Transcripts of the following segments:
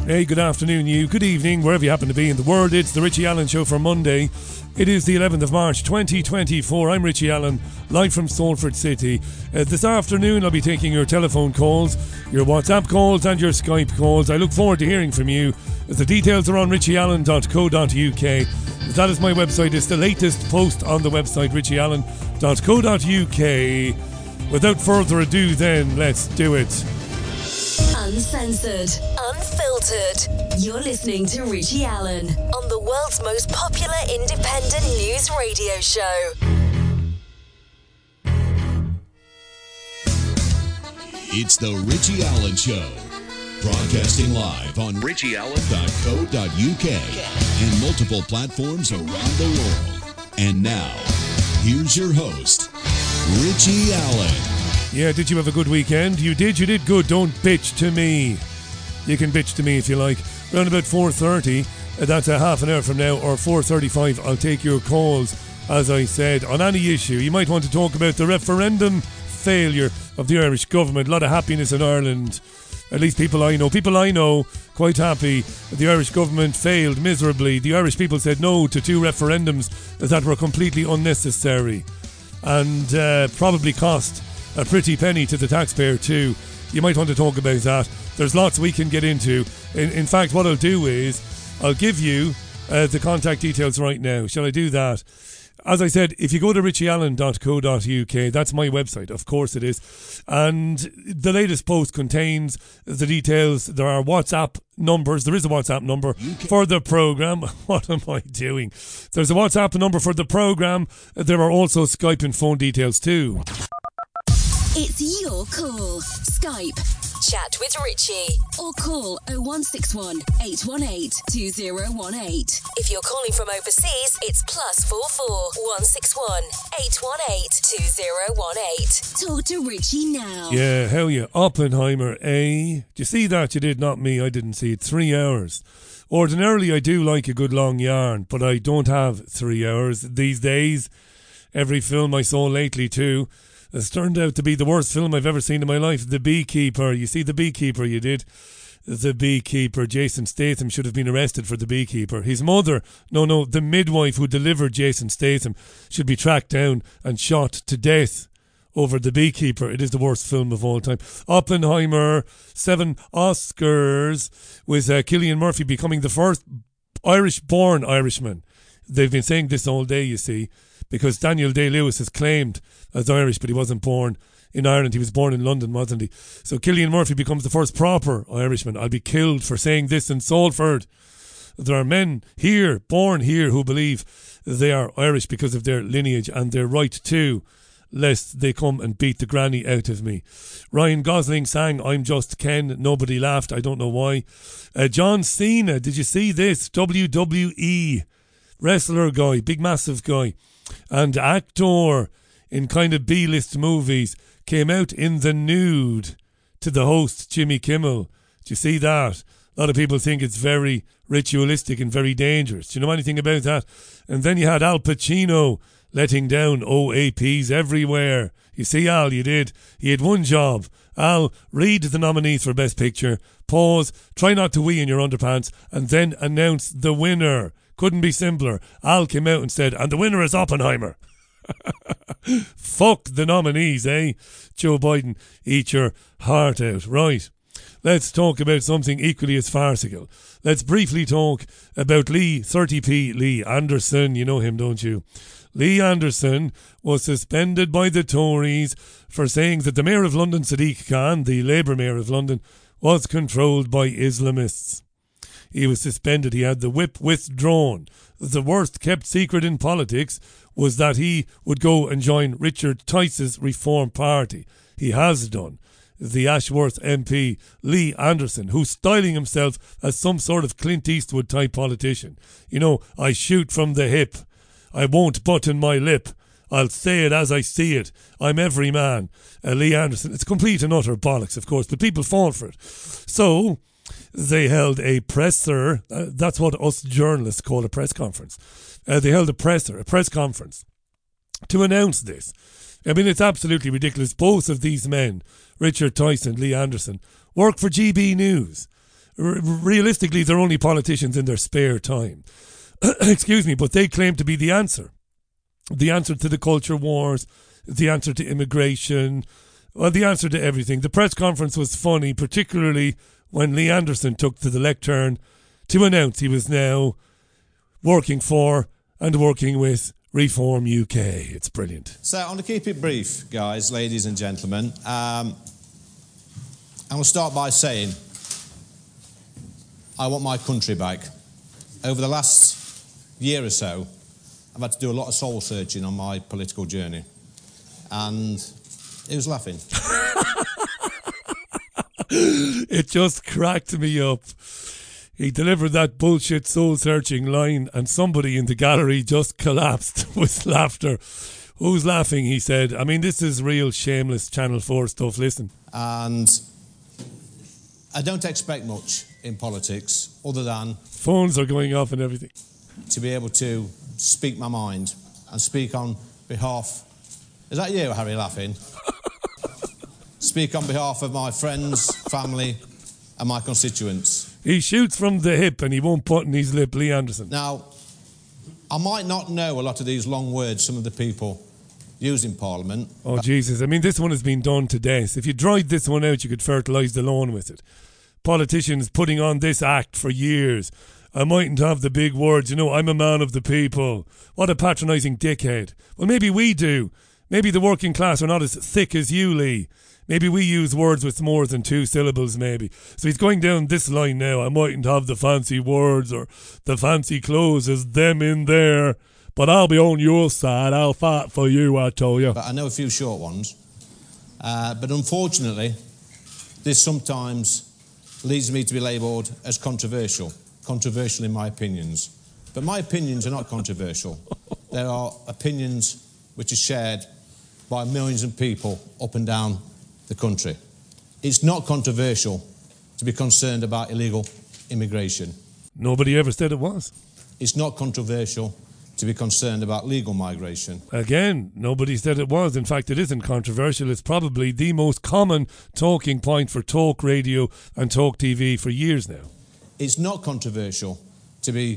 Hey, good afternoon, you. Good evening, wherever you happen to be in the world. It's the Richie Allen Show for Monday. It is the 11th of March, 2024. I'm Richie Allen, live from Salford City. This afternoon, I'll be taking your telephone calls, your WhatsApp calls, and your Skype calls. I look forward to hearing from you. The details are on richieallen.co.uk. That is my website. It's the latest post on the website, richieallen.co.uk. Without further ado, then, let's do it. Uncensored, unfiltered. You're listening to Richie Allen on the world's most popular independent news radio show. It's the Richie Allen Show, broadcasting live on richieallen.co.uk and multiple platforms around the world. And now, here's your host, Richie Allen. Yeah, did you have a good weekend? You did good. Don't bitch to me. You can bitch to me if you like. Around about 4:30, that's a half an hour from now, or 4:35, I'll take your calls, as I said, on any issue. You might want to talk about the referendum failure of the Irish government. A lot of happiness in Ireland. At least people I know, quite happy. The Irish government failed miserably. The Irish people said no to 2 referendums that were completely unnecessary and probably cost a pretty penny to the taxpayer too. You might want to talk about that. There's lots we can get into. In fact, what I'll do is I'll give you the contact details right now. Shall I do that? As I said, if you go to richieallen.co.uk, that's my website, of course it is. And the latest post contains the details. There are WhatsApp numbers. There is a WhatsApp number for the programme. What am I doing? There's a WhatsApp number for the programme. There are also Skype and phone details too. It's your call. Skype, chat with Richie, or call 0161 818 2018. If you're calling from overseas, it's +44 161 818 2018. Talk to Richie now. Yeah, hell yeah. Oppenheimer, eh? Do you see that? You did, not me. I didn't see it. 3 hours. Ordinarily, I do like a good long yarn, but I don't have 3 hours these days. Every film I saw lately, too, it's turned out to be the worst film I've ever seen in my life. The Beekeeper. You see The Beekeeper, you did? The Beekeeper. Jason Statham should have been arrested for The Beekeeper. His mother, the midwife who delivered Jason Statham, should be tracked down and shot to death over The Beekeeper. It is the worst film of all time. Oppenheimer, 7 Oscars, with Cillian Murphy becoming the first Irish-born Irishman. They've been saying this all day, you see, because Daniel Day-Lewis is claimed as Irish, but he wasn't born in Ireland. He was born in London, wasn't he? So Cillian Murphy becomes the first proper Irishman. I'll be killed for saying this in Salford. There are men here, born here, who believe they are Irish because of their lineage, and they're right too, lest they come and beat the granny out of me. Ryan Gosling sang I'm Just Ken. Nobody laughed. I don't know why. John Cena, did you see this? WWE wrestler guy, big massive guy, and actor in kind of B-list movies, came out in the nude to the host, Jimmy Kimmel. Do you see that? A lot of people think it's very ritualistic and very dangerous. Do you know anything about that? And then you had Al Pacino letting down OAPs everywhere. You see, Al, you did. He had one job. Al, read the nominees for Best Picture, pause, try not to wee in your underpants, and then announce the winner. Couldn't be simpler. Al came out and said, and the winner is Oppenheimer. Fuck the nominees, eh? Joe Biden, eat your heart out. Right. Let's talk about something equally as farcical. Let's briefly talk about Lee, 30p Lee Anderson. You know him, don't you? Lee Anderson was suspended by the Tories for saying that the Mayor of London, Sadiq Khan, the Labour Mayor of London, was controlled by Islamists. He was suspended. He had the whip withdrawn. The worst kept secret in politics was that he would go and join Richard Tice's Reform Party. He has done. The Ashworth MP, Lee Anderson, who's styling himself as some sort of Clint Eastwood type politician. You know, I shoot from the hip. I won't button my lip. I'll say it as I see it. I'm every man. Lee Anderson. It's complete and utter bollocks, of course, but people fall for it. So they held a presser. That's what us journalists call a press conference. They held a press conference to announce this. I mean, it's absolutely ridiculous. Both of these men, Richard Tice and Lee Anderson, work for GB News. realistically, they're only politicians in their spare time. Excuse me, but they claim to be the answer. The answer to the culture wars, the answer to immigration, well, the answer to everything. The press conference was funny, particularly when Lee Anderson took to the lectern to announce he was now working for and working with Reform UK. It's brilliant. So I'm going to keep it brief, guys, ladies and gentlemen. I'm going to start by saying I want my country back. Over the last year or so, I've had to do a lot of soul searching on my political journey. And it was laughing. It just cracked me up. He delivered that bullshit soul-searching line and somebody in the gallery just collapsed with laughter. Who's laughing, he said. I mean, this is real shameless Channel 4 stuff, listen. And I don't expect much in politics other than... Phones are going off and everything. ...to be able to speak my mind and speak on behalf... Is that you, Harry, laughing? Speak on behalf of my friends, family and my constituents. He shoots from the hip and he won't put in his lip, Lee Anderson. Now, I might not know a lot of these long words some of the people use in Parliament. Oh, Jesus. I mean, this one has been done to death. If you dried this one out, you could fertilise the lawn with it. Politicians putting on this act for years. I mightn't have the big words, you know, I'm a man of the people. What a patronising dickhead. Well, maybe we do. Maybe the working class are not as thick as you, Lee. Maybe we use words with more than 2 syllables, maybe. So he's going down this line now. I mightn't have the fancy words or the fancy clothes as them in there, but I'll be on your side. I'll fight for you, I tell you. But I know a few short ones. But unfortunately, this sometimes leads me to be labelled as controversial. Controversial in my opinions. But my opinions are not controversial. There are opinions which are shared by millions of people up and down the country. It's not controversial to be concerned about illegal immigration. Nobody ever said it was. It's not controversial to be concerned about legal migration. Again, nobody said it was. In fact, it isn't controversial. It's probably the most common talking point for talk radio and talk TV for years now. It's not controversial to be,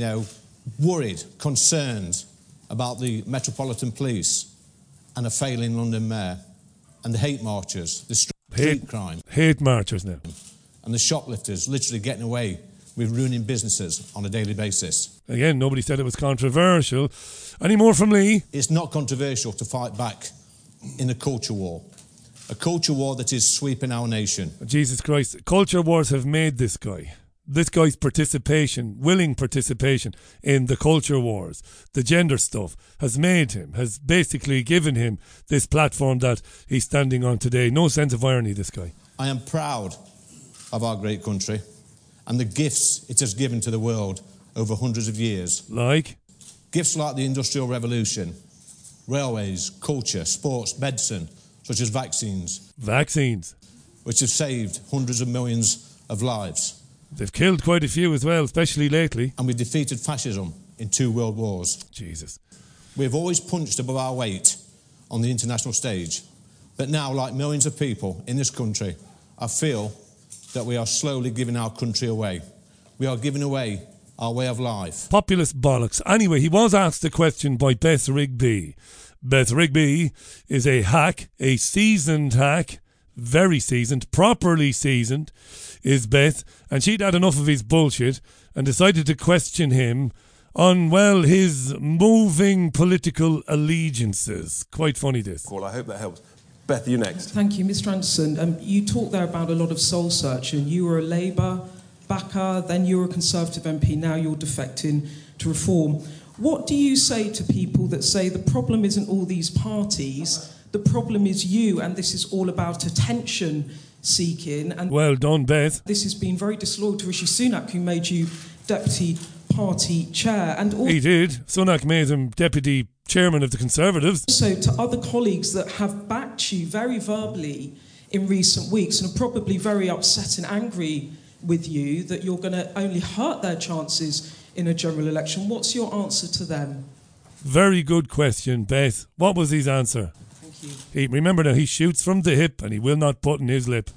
worried, concerned about the Metropolitan Police and a failing London mayor and the hate marchers, the street crime. Hate marchers now. And the shoplifters literally getting away with ruining businesses on a daily basis. Again, nobody said it was controversial. Any more from Lee? It's not controversial to fight back in a culture war. A culture war that is sweeping our nation. Jesus Christ. Culture wars have made this guy. This guy's participation, willing participation in the culture wars, the gender stuff, has made him, has basically given him this platform that he's standing on today. No sense of irony, this guy. I am proud of our great country and the gifts it has given to the world over hundreds of years. Like? Gifts like the Industrial Revolution, railways, culture, sports, medicine, such as vaccines. Vaccines. Which have saved hundreds of millions of lives. They've killed quite a few as well, especially lately. And we defeated fascism in 2 world wars. Jesus. We've always punched above our weight on the international stage. But now, like millions of people in this country, I feel that we are slowly giving our country away. We are giving away our way of life. Populist bollocks. Anyway, he was asked a question by Beth Rigby. Beth Rigby is a hack, a seasoned hack, very seasoned, properly seasoned, is Beth, and she'd had enough of his bullshit and decided to question him on, well, his moving political allegiances. Quite funny, this. Cool, I hope that helps. Beth, you next. Thank you, Mr Anderson. You talked there about a lot of soul searching. You were a Labour backer, then you were a Conservative MP, now you're defecting to Reform. What do you say to people that say the problem isn't all these parties, the problem is you, and this is all about attention seeking? And well done, Beth. This has been very disloyal to Rishi Sunak, who made you deputy party chair. And he did. Sunak made him deputy chairman of the Conservatives. Also to other colleagues that have backed you very verbally in recent weeks and are probably very upset and angry with you that you're going to only hurt their chances in a general election. What's your answer to them? Very good question, Beth. What was his answer? Thank you. Remember now, he shoots from the hip and he will not put in his lip.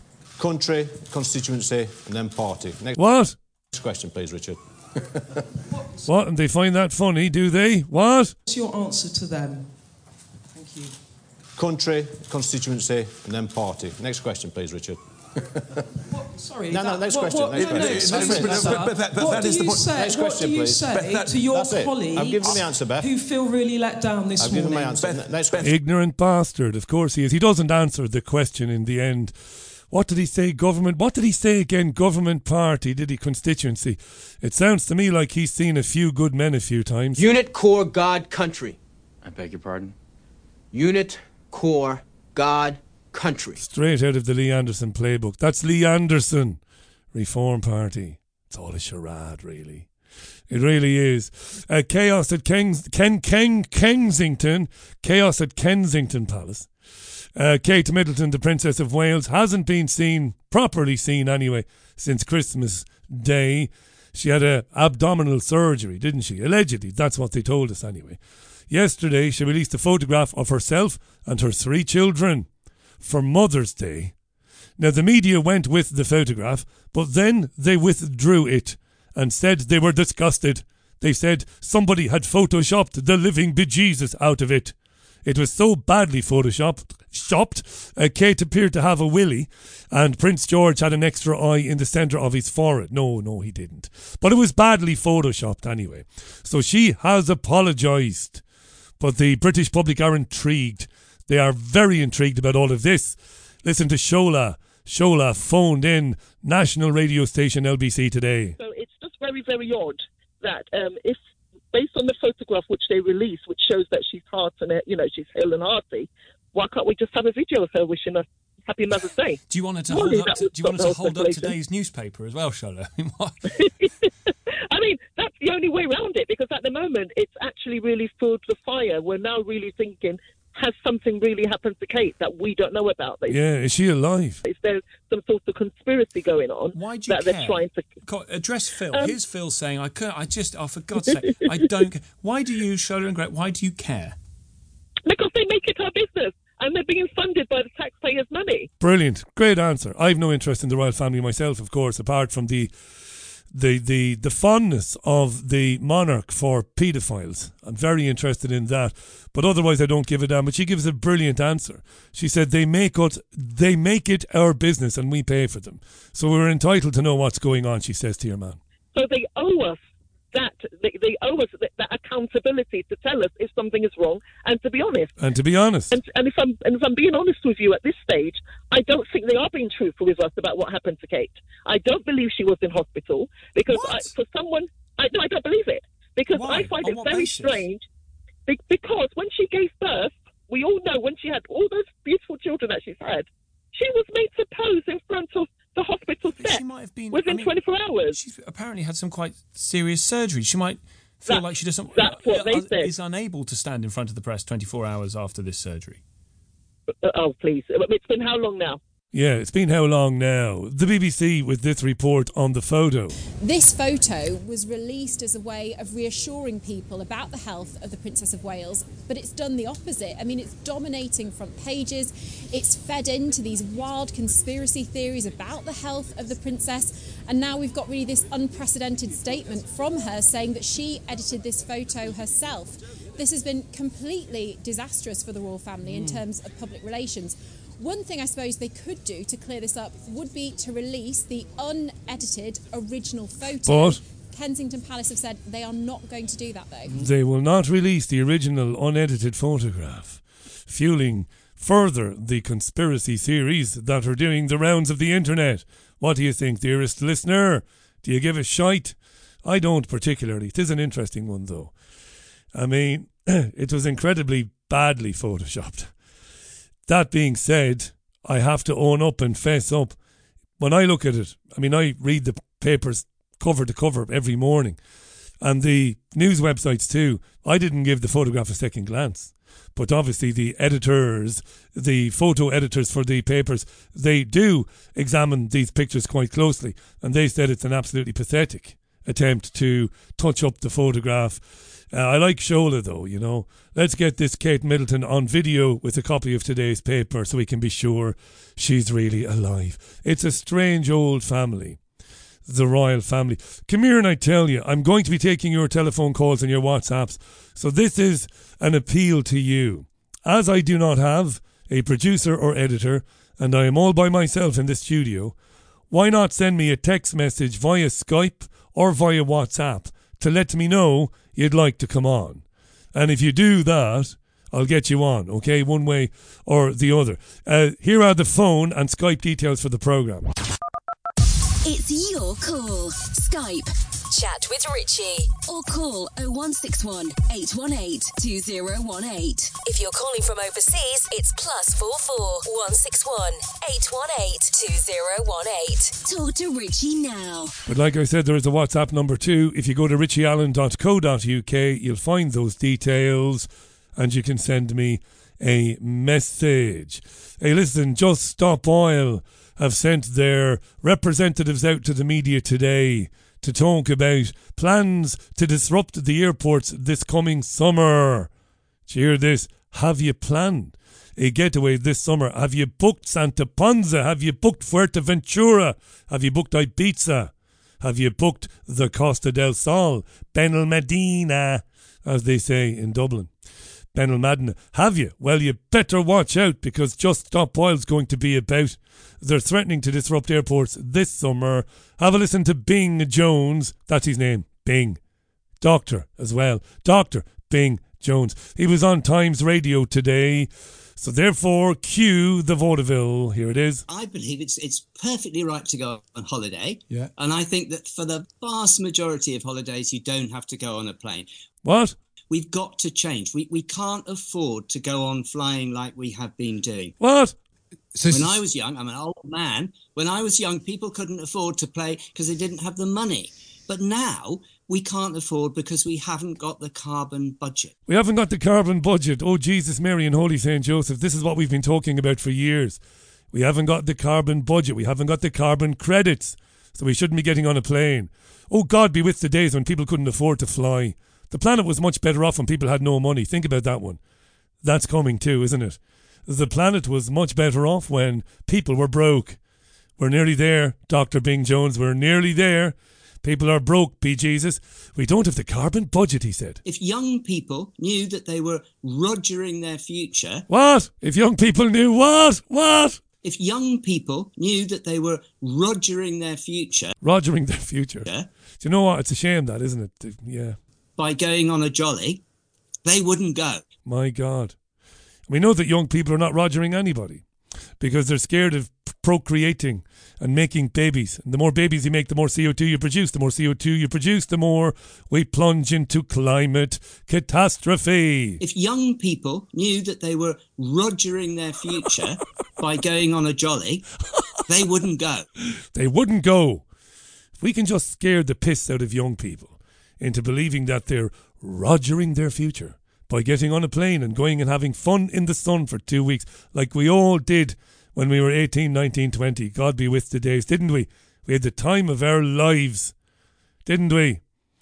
Country, constituency, and then party. Next question, please, Richard. What? And they find that funny, do they? What? What's your answer to them? Thank you. Country, constituency, and then party. Next question, please, Richard. Sorry. Next question. What do you say to your colleagues I've given the answer, Beth. who feel really let down this morning? I've given my answer. Next question. Ignorant bastard, of course he is. He doesn't answer the question in the end. What did he say? Government? What did he say again? Government, party, did he? Constituency. It sounds to me like he's seen a few good men a few times. Unit, core, God, country. I beg your pardon? Unit, core, God, country. Straight out of the Lee Anderson playbook. That's Lee Anderson. Reform Party. It's all a charade, really. It really is. Chaos at Kensington. Chaos at Kensington Palace. Kate Middleton, the Princess of Wales, hasn't been seen, properly seen anyway, since Christmas Day. She had a abdominal surgery, didn't she? Allegedly, that's what they told us anyway. Yesterday, she released a photograph of herself and her 3 children for Mother's Day. Now, the media went with the photograph, but then they withdrew it and said they were disgusted. They said somebody had photoshopped the living bejesus out of it. It was so badly photoshopped. Kate appeared to have a willy, and Prince George had an extra eye in the centre of his forehead. No, he didn't. But it was badly photoshopped anyway. So she has apologised. But the British public are intrigued. They are very intrigued about all of this. Listen to Shola. Shola phoned in national radio station LBC today. So it's just very, very odd that if, based on the photograph which they released, which shows that she's heart and she's hale and hearty, why can't we just have a video of her wishing her Happy Mother's Day? Do you want her to hold up today's newspaper as well, Shola? I mean, that's the only way around it, because at the moment it's actually really fueled the fire. We're now really thinking, has something really happened to Kate that we don't know about? Yeah, is she alive? Is there some sort of conspiracy going on? Why do you care? They're trying to address Phil. Here's Phil saying, for God's sake, I don't. Why do you, Shola and Greg? Why do you care? Because they make it our business, and they're being funded by the taxpayers' money. Brilliant, great answer. I've no interest in the royal family myself, of course, apart from the fondness of the monarch for paedophiles. I'm very interested in that, but otherwise I don't give a damn. But she gives a brilliant answer. She said they make it our business and we pay for them, so we're entitled to know what's going on. She says to your man. So they owe us that. They owe us that accountability to tell us if something is wrong and to be honest. And if I'm being honest with you at this stage, I don't think they are being truthful with us about what happened to Kate. I don't believe she was in hospital because I don't believe it, because Why? I find On it what very basis? strange. Because when she gave birth, we all know when she had all those beautiful children that she's had, she was made to pose in front of the hospital set She might have been within 24 hours. She's apparently had some quite serious surgery. She might feel like she doesn't. That's what they said. Is unable to stand in front of the press 24 hours after this surgery. Oh, please. It's been how long now? Yeah, it's been how long now? The BBC with this report on the photo. This photo was released as a way of reassuring people about the health of the Princess of Wales, but it's done the opposite. I mean, it's dominating front pages. It's fed into these wild conspiracy theories about the health of the princess. And now we've got really this unprecedented statement from her saying that she edited this photo herself. This has been completely disastrous for the royal family in terms of public relations. One thing I suppose they could do to clear this up would be to release the unedited original photo. But Kensington Palace have said they are not going to do that, though. they will not release the original unedited photograph, fueling further the conspiracy theories that are doing the rounds of the internet. What do you think, dearest listener? Do you give a shite? I don't particularly. It is an interesting one, though. I mean, it was incredibly badly photoshopped. That being said, I have to own up and fess up. When I look at it, I mean, I read the papers cover to cover every morning, and the news websites too. I didn't give the photograph a second glance, but obviously the editors, the photo editors for the papers, they do examine these pictures quite closely, and they said it's an absolutely pathetic attempt to touch up the photograph. I like Shola though, you know. Let's get this Kate Middleton on video with a copy of today's paper so we can be sure she's really alive. It's a strange old family, the royal family. Come here and I tell you, I'm going to be taking your telephone calls and your WhatsApps. So this is an appeal to you. As I do not have a producer or editor, and I am all by myself in the studio, why not send me a text message via Skype or via WhatsApp to let me know you'd like to come on. And if you do that, I'll get you on, okay, one way or the other. Here are the phone and Skype details for the programme. It's your call. Skype. Chat with Richie. Or call 0161 818 2018. If you're calling from overseas, it's +44 161 818 2018. Talk to Richie now. But like I said, there is a WhatsApp number too. If you go to richieallen.co.uk, you'll find those details and you can send me a message. Hey, listen, Just Stop Oil have sent their representatives out to the media today to talk about plans to disrupt the airports this coming summer. Did you hear this? Have you planned a getaway this summer? Have you booked Santa Ponza? Have you booked Fuerteventura? Have you booked Ibiza? Have you booked the Costa del Sol? Benalmadena, as they say in Dublin. Benalmadena. Have you? Well, you better watch out because Just Stop Oil's going to be about. They're threatening to disrupt airports this summer. Have a listen to Bing Jones. That's his name. Bing. Doctor as well. Dr. Bing Jones. He was on Times Radio today. So therefore, cue the vaudeville. Here it is. I believe it's perfectly right to go on holiday. Yeah. And I think that for the vast majority of holidays, you don't have to go on a plane. What? We've got to change. We can't afford to go on flying like we have been doing. What? When I was young, I'm an old man. When I was young, people couldn't afford to play because they didn't have the money. But now we can't afford because we haven't got the carbon budget. We haven't got the carbon budget. Oh, Jesus, Mary and Holy St. Joseph. This is what we've been talking about for years. We haven't got the carbon budget. We haven't got the carbon credits. So we shouldn't be getting on a plane. Oh, God be with the days when people couldn't afford to fly. The planet was much better off when people had no money. Think about that one. That's coming too, isn't it? The planet was much better off when people were broke. We're nearly there, Dr. Bing Jones. We're nearly there. People are broke, be Jesus. We don't have the carbon budget, he said. If young people knew that they were rogering their future... What? If young people knew what? What? If young people knew that they were rogering their future... Rogering their future? Yeah. Do you know what? It's a shame that, isn't it? Yeah. By going on a jolly, they wouldn't go. My God. We know that young people are not rogering anybody because they're scared of procreating and making babies. And the more babies you make, the more CO2 you produce. The more CO2 you produce, the more we plunge into climate catastrophe. If young people knew that they were rogering their future by going on a jolly, they wouldn't go. They wouldn't go. If we can just scare the piss out of young people into believing that they're rogering their future by getting on a plane and going and having fun in the sun for 2 weeks, like we all did when we were 18, 19, 20. God be with the days, didn't we? We had the time of our lives, didn't we?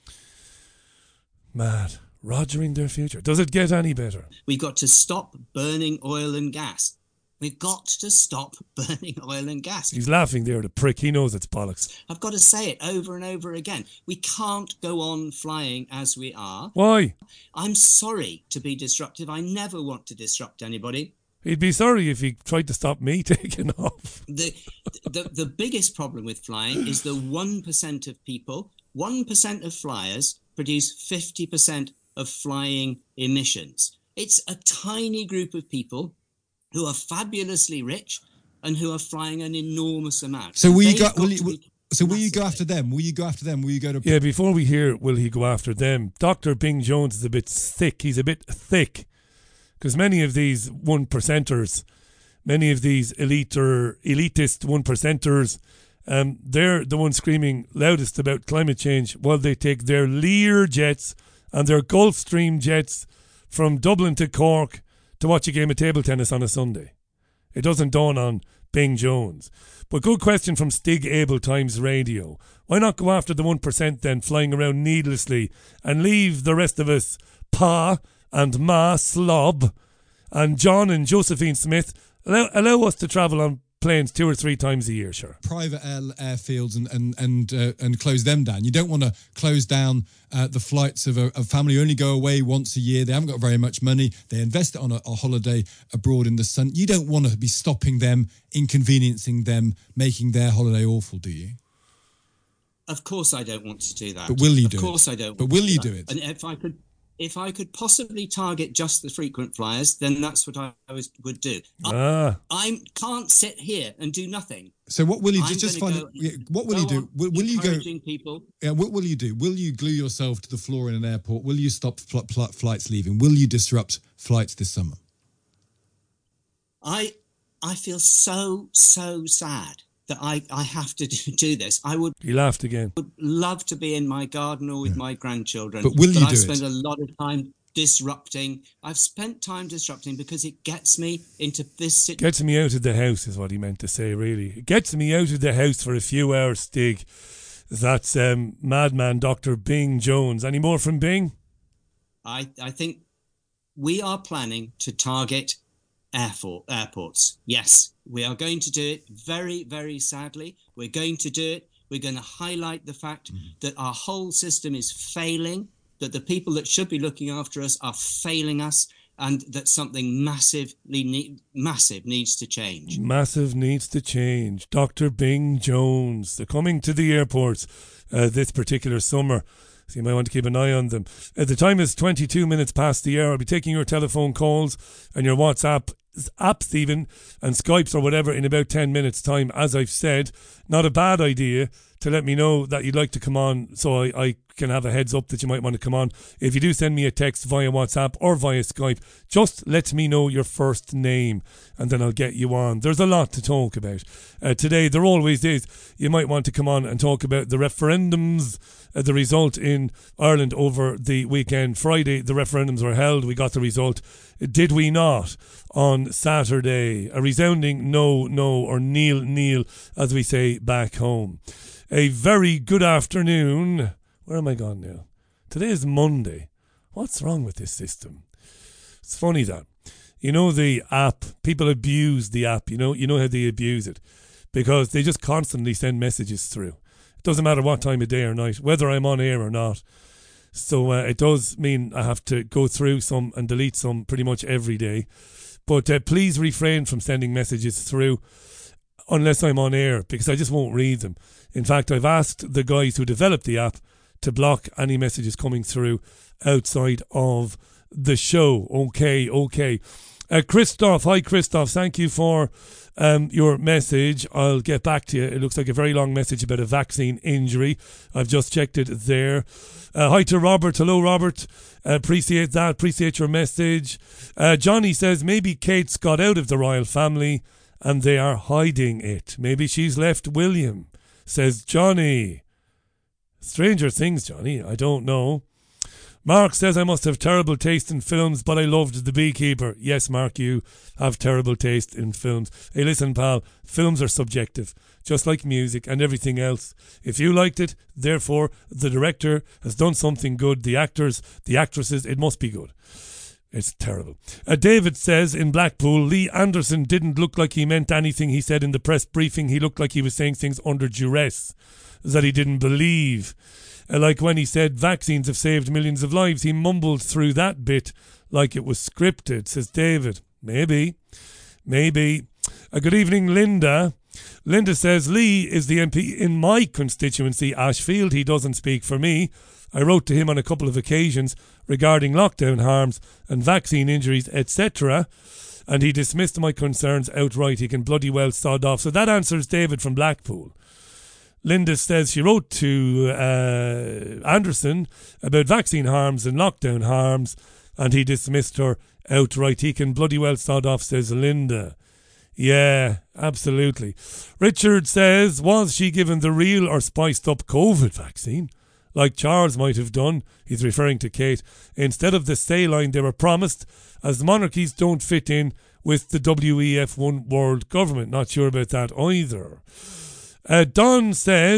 Mad. Rogering their future. Does it get any better? We've got to stop burning oil and gas. We've got to stop burning oil and gas. He's laughing there, the prick. He knows it's bollocks. I've got to say it over and over again. We can't go on flying as we are. Why? I'm sorry to be disruptive. I never want to disrupt anybody. He'd be sorry if he tried to stop me taking off. The biggest problem with flying is the 1% of people, 1% of flyers produce 50% of flying emissions. It's a tiny group of people who are fabulously rich and who are flying an enormous amount. So will you go after them? Will you go after them? Will you go to... Yeah, before we hear will he go after them, Dr. Bing Jones is a bit thick. He's a bit thick. Because many of these 1%ers, many of these elitist 1%ers, they're the ones screaming loudest about climate change while they take their Lear jets and their Gulfstream jets from Dublin to Cork to watch a game of table tennis on a Sunday. It doesn't dawn on Bing Jones. But good question from Stig Abel, Times Radio. Why not go after the 1% then, flying around needlessly, and leave the rest of us, Pa and Ma Slob, and John and Josephine Smith, allow us to travel on planes 2 or 3 times a year, sure. Private airfields and close them down. You don't want to close down the flights of a family who only go away once a year. They haven't got very much money. They invest it on a holiday abroad in the sun. You don't want to be stopping them, inconveniencing them, making their holiday awful, do you? Of course I don't want to do that. But will you do it? Of course I don't. But will you do it? And if I could possibly target just the frequent flyers, then that's what I would do. I can't sit here and do nothing. So what will you do? Just find what will you do? Will you go? People. Yeah. What will you do? Will you glue yourself to the floor in an airport? Will you stop flights leaving? Will you disrupt flights this summer? I feel so sad that I have to do this. You laughed again. Would love to be in my garden or with my grandchildren. But will you do I've it? spent a lot of time disrupting. I've spent time disrupting because it gets me into this situation. Gets me out of the house is what he meant to say, really. It gets me out of the house for a few hours, Stig. That's madman Dr. Bing Jones. Any more from Bing? I think we are planning to target airports. Yes, we are going to do it very, very sadly. We're going to do it. We're going to highlight the fact that our whole system is failing, that the people that should be looking after us are failing us, and that something massive needs to change. Massive needs to change. Dr. Bing Jones. They're coming to the airports this particular summer. So you might want to keep an eye on them. The time is 22 minutes past the hour. I'll be taking your telephone calls and your WhatsApp apps even, and Skypes or whatever in about 10 minutes time. As I've said, not a bad idea to let me know that you'd like to come on, so I can have a heads up that you might want to come on. If you do send me a text via WhatsApp or via Skype, just let me know your first name and then I'll get you on. There's a lot to talk about today. There always is. You might want to come on and talk about the referendums, the result in Ireland over the weekend. Friday, the referendums were held. We got the result. Did we not? On Saturday, a resounding no, or nil, as we say back home. A very good afternoon. Where am I gone now? Today is Monday. What's wrong with this system? It's funny that. You know the app, people abuse the app, you know how they abuse it. Because they just constantly send messages through. It doesn't matter what time of day or night, whether I'm on air or not. So it does mean I have to go through some and delete some pretty much every day. But please refrain from sending messages through unless I'm on air, because I just won't read them. In fact, I've asked the guys who developed the app to block any messages coming through outside of the show. Okay. Christoph, hi Christoph, thank you for your message. I'll get back to you. It looks like a very long message about a vaccine injury. I've just checked it there. Hi to Robert. Hello, Robert. Appreciate that. Appreciate your message. Johnny says maybe Kate's got out of the royal family and they are hiding it. Maybe she's left William, says Johnny. Stranger things, Johnny. I don't know. Mark says I must have terrible taste in films, but I loved The Beekeeper. Yes, Mark, you have terrible taste in films. Hey, listen, pal, films are subjective, just like music and everything else. If you liked it, therefore, the director has done something good. The actors, the actresses, it must be good. It's terrible. David says in Blackpool, Lee Anderson didn't look like he meant anything he said in the press briefing. He looked like he was saying things under duress that he didn't believe. Like when he said vaccines have saved millions of lives, he mumbled through that bit like it was scripted, says David. Maybe. Good evening, Linda. Linda says, Lee is the MP in my constituency, Ashfield. He doesn't speak for me. I wrote to him on a couple of occasions regarding lockdown harms and vaccine injuries, etc., and he dismissed my concerns outright. He can bloody well sod off. So that answers David from Blackpool. Linda says she wrote to Anderson about vaccine harms and lockdown harms, and he dismissed her outright. He can bloody well sod off, says Linda. Yeah, absolutely. Richard says, was she given the real or spiced up COVID vaccine? Like Charles might have done, he's referring to Kate, instead of the saline they were promised, as monarchies don't fit in with the WEF one world government. Not sure about that either. Don says,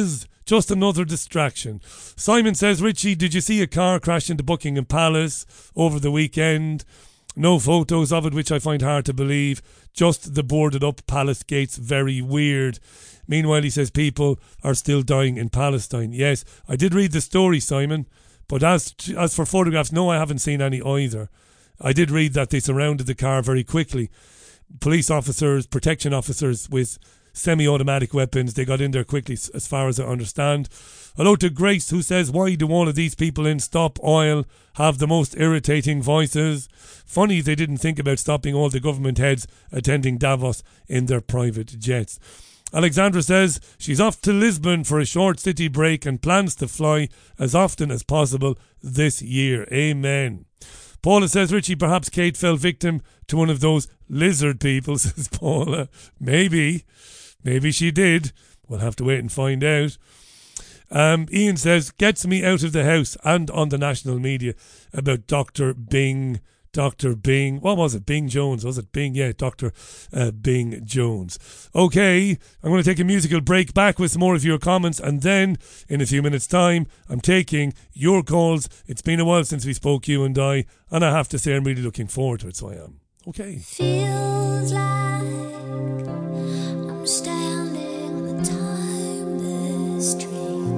Just another distraction. Simon says, Richie, did you see a car crash into Buckingham Palace over the weekend? No photos of it, which I find hard to believe. Just the boarded up palace gates, very weird. Meanwhile, he says people are still dying in Palestine. Yes, I did read the story, Simon, but as for photographs, no, I haven't seen any either. I did read that they surrounded the car very quickly. Police officers, protection officers with semi-automatic weapons, they got in there quickly, as far as I understand. Hello to Grace, who says, why do all of these people in Stop Oil have the most irritating voices? Funny they didn't think about stopping all the government heads attending Davos in their private jets. Alexandra says she's off to Lisbon for a short city break and plans to fly as often as possible this year. Amen. Paula says, Richie, perhaps Kate fell victim to one of those lizard people, says Paula. Maybe she did. We'll have to wait and find out. Ian says, gets me out of the house and on the national media about Dr. Bing. What was it? Bing Jones, was it? Bing, yeah, Dr. Bing Jones. Okay, I'm going to take a musical break, back with some more of your comments, and then in a few minutes' time, I'm taking your calls. It's been a while since we spoke, you and I have to say I'm really looking forward to it, so I am. Okay. Feels like I'm standing on the timeless stream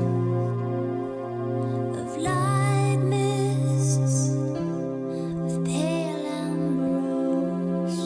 of light mists of pale ambrose.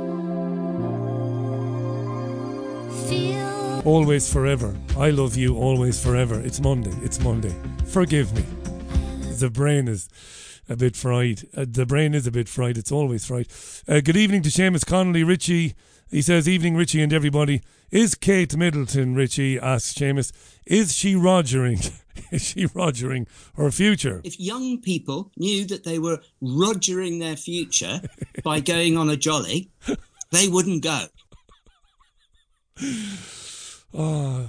Always forever. I love you always forever. It's Monday. Forgive me. The brain is a bit fried. It's always fried. Good evening to Seamus Connolly. Richie, he says, evening Richie and everybody. Is Kate Middleton, Richie, asks Seamus, is she rogering? Is she rogering her future? If young people knew that they were rogering their future by going on a jolly, they wouldn't go. Oh,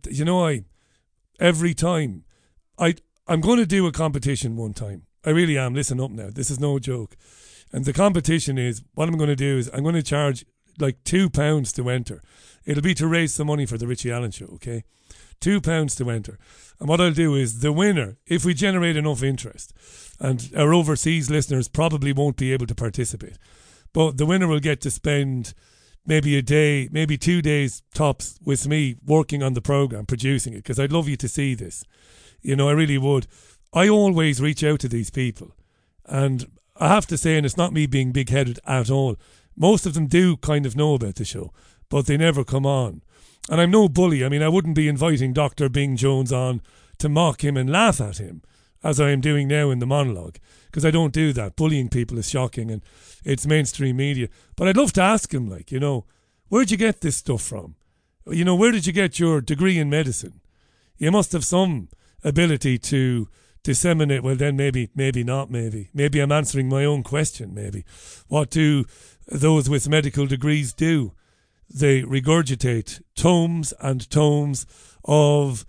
every time. I'm going to do a competition one time. I really am. Listen up now. This is no joke. And the competition is, what I'm going to do is I'm going to charge like £2 to enter. It'll be to raise some money for the Richie Allen Show, okay? £2 to enter. And what I'll do is the winner, if we generate enough interest, and our overseas listeners probably won't be able to participate, but the winner will get to spend maybe a day, maybe 2 days tops with me working on the programme, producing it, because I'd love you to see this. You know, I really would. I always reach out to these people, and I have to say, and it's not me being big-headed at all, most of them do kind of know about the show, but they never come on. And I'm no bully. I mean, I wouldn't be inviting Dr. Bing Jones on to mock him and laugh at him, as I am doing now in the monologue, because I don't do that. Bullying people is shocking, and it's mainstream media. But I'd love to ask him, like, you know, where'd you get this stuff from? You know, where did you get your degree in medicine? You must have some ability to disseminate. Well, then maybe not. Maybe I'm answering my own question. Maybe what do those with medical degrees do? They regurgitate tomes and tomes of,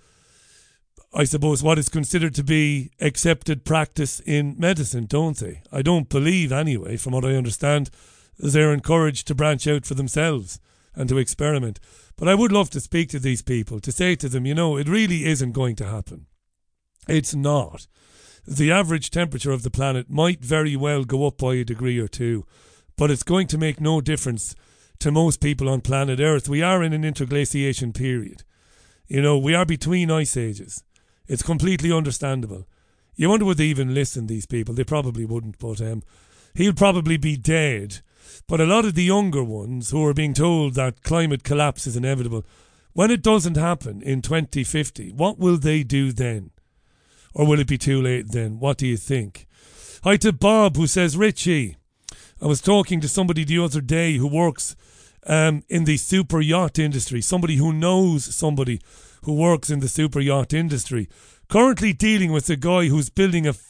I suppose, what is considered to be accepted practice in medicine, don't they? I don't believe, anyway, from what I understand, they're encouraged to branch out for themselves and to experiment. But I would love to speak to these people, to say to them, you know, it really isn't going to happen. It's not. The average temperature of the planet might very well go up by a degree or two, but it's going to make no difference to most people on planet Earth. We are in an interglaciation period. You know, we are between ice ages. It's completely understandable. You wonder would they even listen, these people? They probably wouldn't, but he'll probably be dead. But a lot of the younger ones who are being told that climate collapse is inevitable, when it doesn't happen in 2050, what will they do then? Or will it be too late then? What do you think? Hi to Bob, who says, Richie, I was talking to somebody the other day who works in the super yacht industry, somebody who knows somebody who works in the super yacht industry, currently dealing with a guy who's building a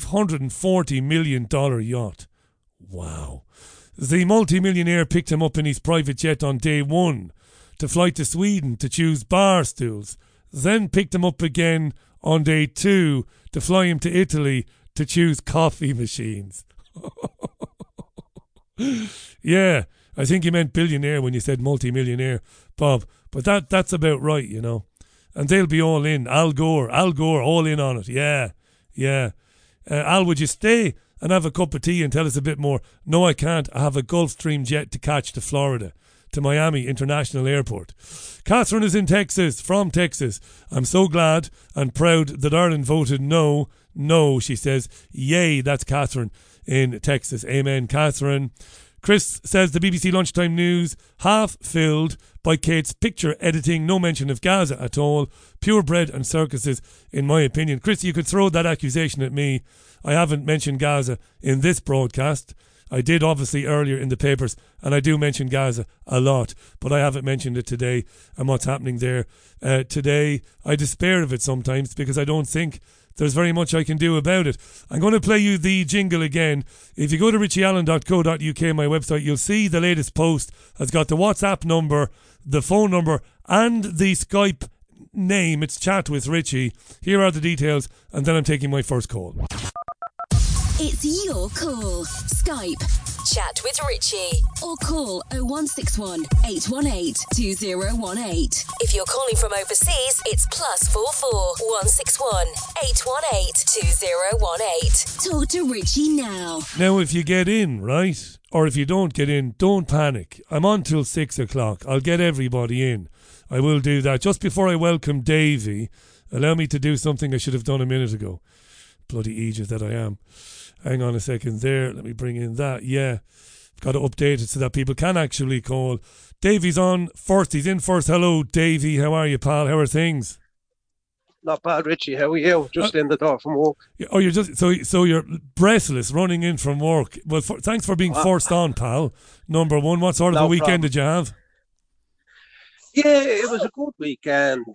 $540 million yacht. Wow. The multimillionaire picked him up in his private jet on day one to fly to Sweden to choose bar stools, then picked him up again on day two to fly him to Italy to choose coffee machines. Yeah, I think you meant billionaire when you said multi-millionaire, Bob. But that's about right, you know. and they'll be all in. Al Gore, all in on it. Yeah. Al, would you stay and have a cup of tea and tell us a bit more? No, I can't. I have a Gulfstream jet to catch to Florida, to Miami International Airport. Catherine is in Texas, from Texas. I'm so glad and proud that Ireland voted no. No, she says. Yay, that's Catherine in Texas. Amen, Catherine. Chris says the BBC Lunchtime News half filled by Kate's picture editing, no mention of Gaza at all. Purebred and circuses, in my opinion. Chris, you could throw that accusation at me. I haven't mentioned Gaza in this broadcast. I did obviously earlier in the papers, and I do mention Gaza a lot, but I haven't mentioned it today and what's happening there today. I despair of it sometimes because I don't think there's very much I can do about it. I'm going to play you the jingle again. If you go to richieallen.co.uk, my website, you'll see the latest post has got the WhatsApp number, the phone number, and the Skype name. It's Chat with Richie. Here are the details, and then I'm taking my first call. It's your call. Skype. Chat with Richie. Or call 0161 818 2018. If you're calling from overseas, it's +44 161 818 2018. Talk to Richie now. Now, if you get in, right, or if you don't get in, don't panic. I'm on till 6 o'clock. I'll get everybody in. I will do that. Just before I welcome Davey, allow me to do something I should have done a minute ago. Bloody idiot that I am. Hang on a second there. Let me bring in that. Yeah. Got to update it so that people can actually call. Davey's on first. He's in first. Hello, Davey. How are you, pal? How are things? Not bad, Richie. How are you? Just in the door from work. Oh, you're just so you're breathless running in from work. Well, thanks for being first on, pal. Number one. What sort of a weekend did you have? Yeah, it was a good weekend.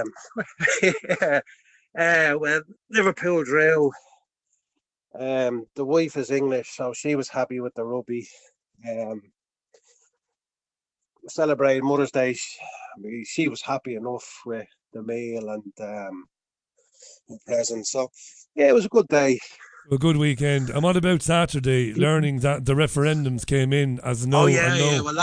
Well, Liverpool drew. The wife is English, so she was happy with the rugby. Celebrated Mother's Day. She was happy enough with the meal and the presents. So, yeah, it was a good day. A good weekend. And what about Saturday? Learning that the referendums came in as no. Oh yeah, and no. yeah. Well,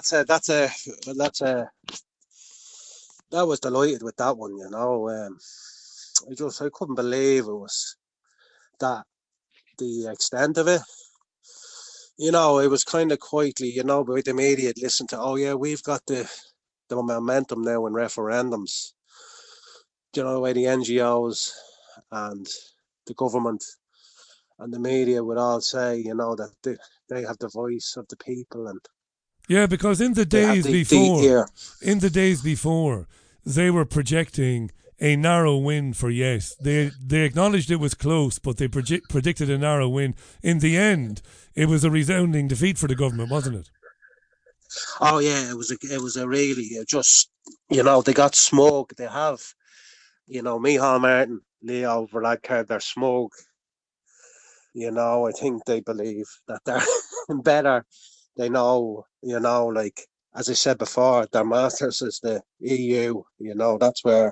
I was delighted with that one. You know, I couldn't believe it was that. The extent of it, you know, it was kind of quietly, you know, but the media listened to, oh yeah, we've got the momentum now in referendums. You know, the way the NGOs and the government and the media would all say, you know, that they have the voice of the people. And yeah, because in the days before, they were projecting a narrow win for yes. They acknowledged it was close, but they predicted a narrow win. In the end, it was a resounding defeat for the government, wasn't it? Oh yeah, it was a really just, you know, they got smug. They have, you know, Micheál Martin, Leo Varadkar, they're smug. You know, I think they believe that they're better. They know, you know, like as I said before, their masters is the EU. You know, that's where.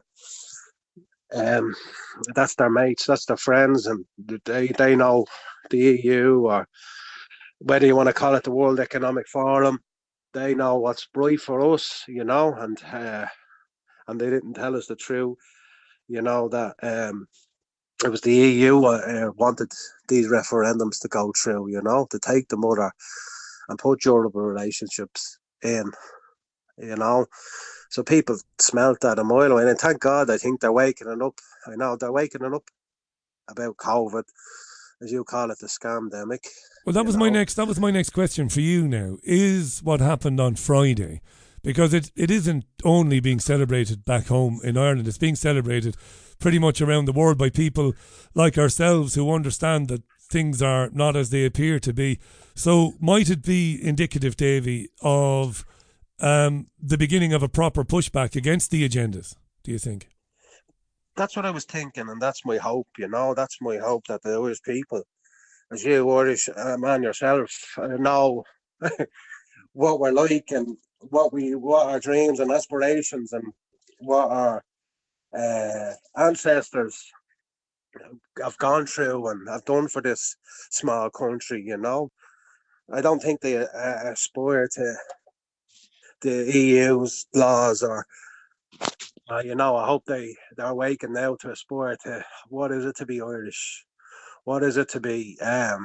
That's their mates, that's their friends, and they know the EU, or whether you want to call it the World Economic Forum. They know what's right for us, you know, and they didn't tell us the truth, you know, that it was the EU wanted these referendums to go through, you know, to take the mother and put durable relationships in, you know. So people smelt that a mile away, and thank God, I think they're waking it up. I know they're waking it up about COVID, as you call it, the scamdemic. Well, that was my next question for you now. Is what happened on Friday, because it isn't only being celebrated back home in Ireland, it's being celebrated pretty much around the world by people like ourselves who understand that things are not as they appear to be. So might it be indicative, Davey, of the beginning of a proper pushback against the agendas, do you think? That's what I was thinking, and that's my hope, you know. That's my hope, that the Irish people, as you Irish man yourself, know what we're like and what our dreams and aspirations and what our ancestors have gone through and have done for this small country, you know. I don't think they aspire to the EU's laws or I hope they're waking now to aspire to what is it to be Irish, what is it to be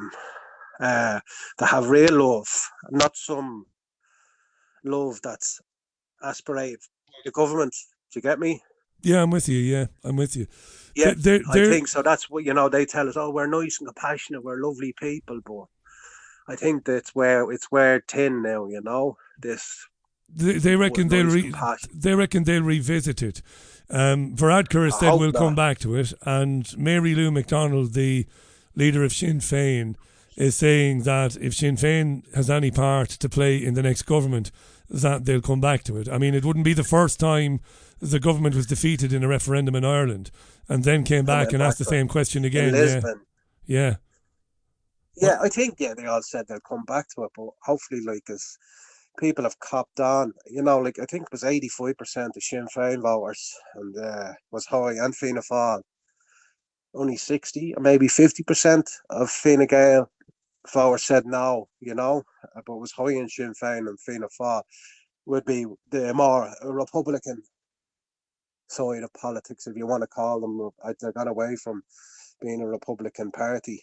to have real love, not some love that's aspirated by the government. Do you get me? Yeah, I'm with you. Yeah, I'm with you. Yeah, They're- I think so. That's what they tell us. Oh, we're nice and compassionate. We're lovely people, but I think that's where it's thin now. This. They reckon nice they'll compassion. they reckon they'll revisit it. Varadkar has said hope we'll come not. back to it, and Mary Lou McDonald, the leader of Sinn Féin, is saying that if Sinn Féin has any part to play in the next government, that they'll come back to it. I mean, it wouldn't be the first time the government was defeated in a referendum in Ireland and then came back and asked the same question again. In Lisbon. Yeah. Yeah, I think they all said they'll come back to it, but hopefully, as people have copped on, I think it was 85% of Sinn Féin voters, and was high, and Fianna Fáil. Only 60 or maybe 50% of Fine Gael voters said no, but it was high in Sinn Féin, and Fianna Fáil would be the more Republican side of politics, if you want to call them. They got away from being a Republican party.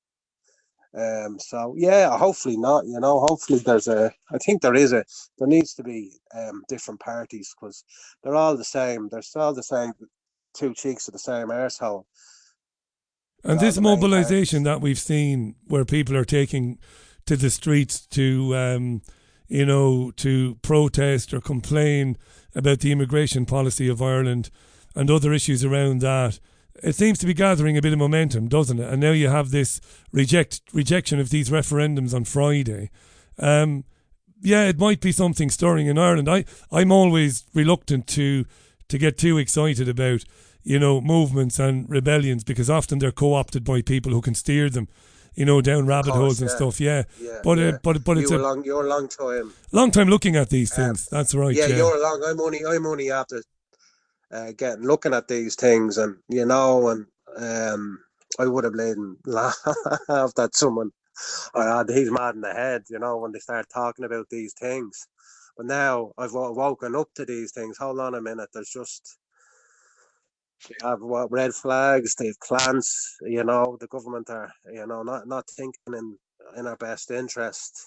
So yeah, hopefully not. Hopefully I think there needs to be different parties, because they're all the same. They're still the same, two cheeks of the same arsehole. And this mobilisation that we've seen, where people are taking to the streets to, to protest or complain about the immigration policy of Ireland and other issues around that, it seems to be gathering a bit of momentum, doesn't it? And now you have this rejection of these referendums on Friday. It might be something stirring in Ireland. I'm always reluctant to get too excited about, movements and rebellions, because often they're co-opted by people who can steer them, down rabbit holes and stuff. Yeah. But it's you're a long time looking at these things. That's right. Yeah, you're a long. I'm only after looking at these things, and I would have laughed at someone. He's mad in the head, when they start talking about these things. But now I've woken up to these things. Hold on a minute. They have red flags. They have clans. The government are not thinking in our best interest.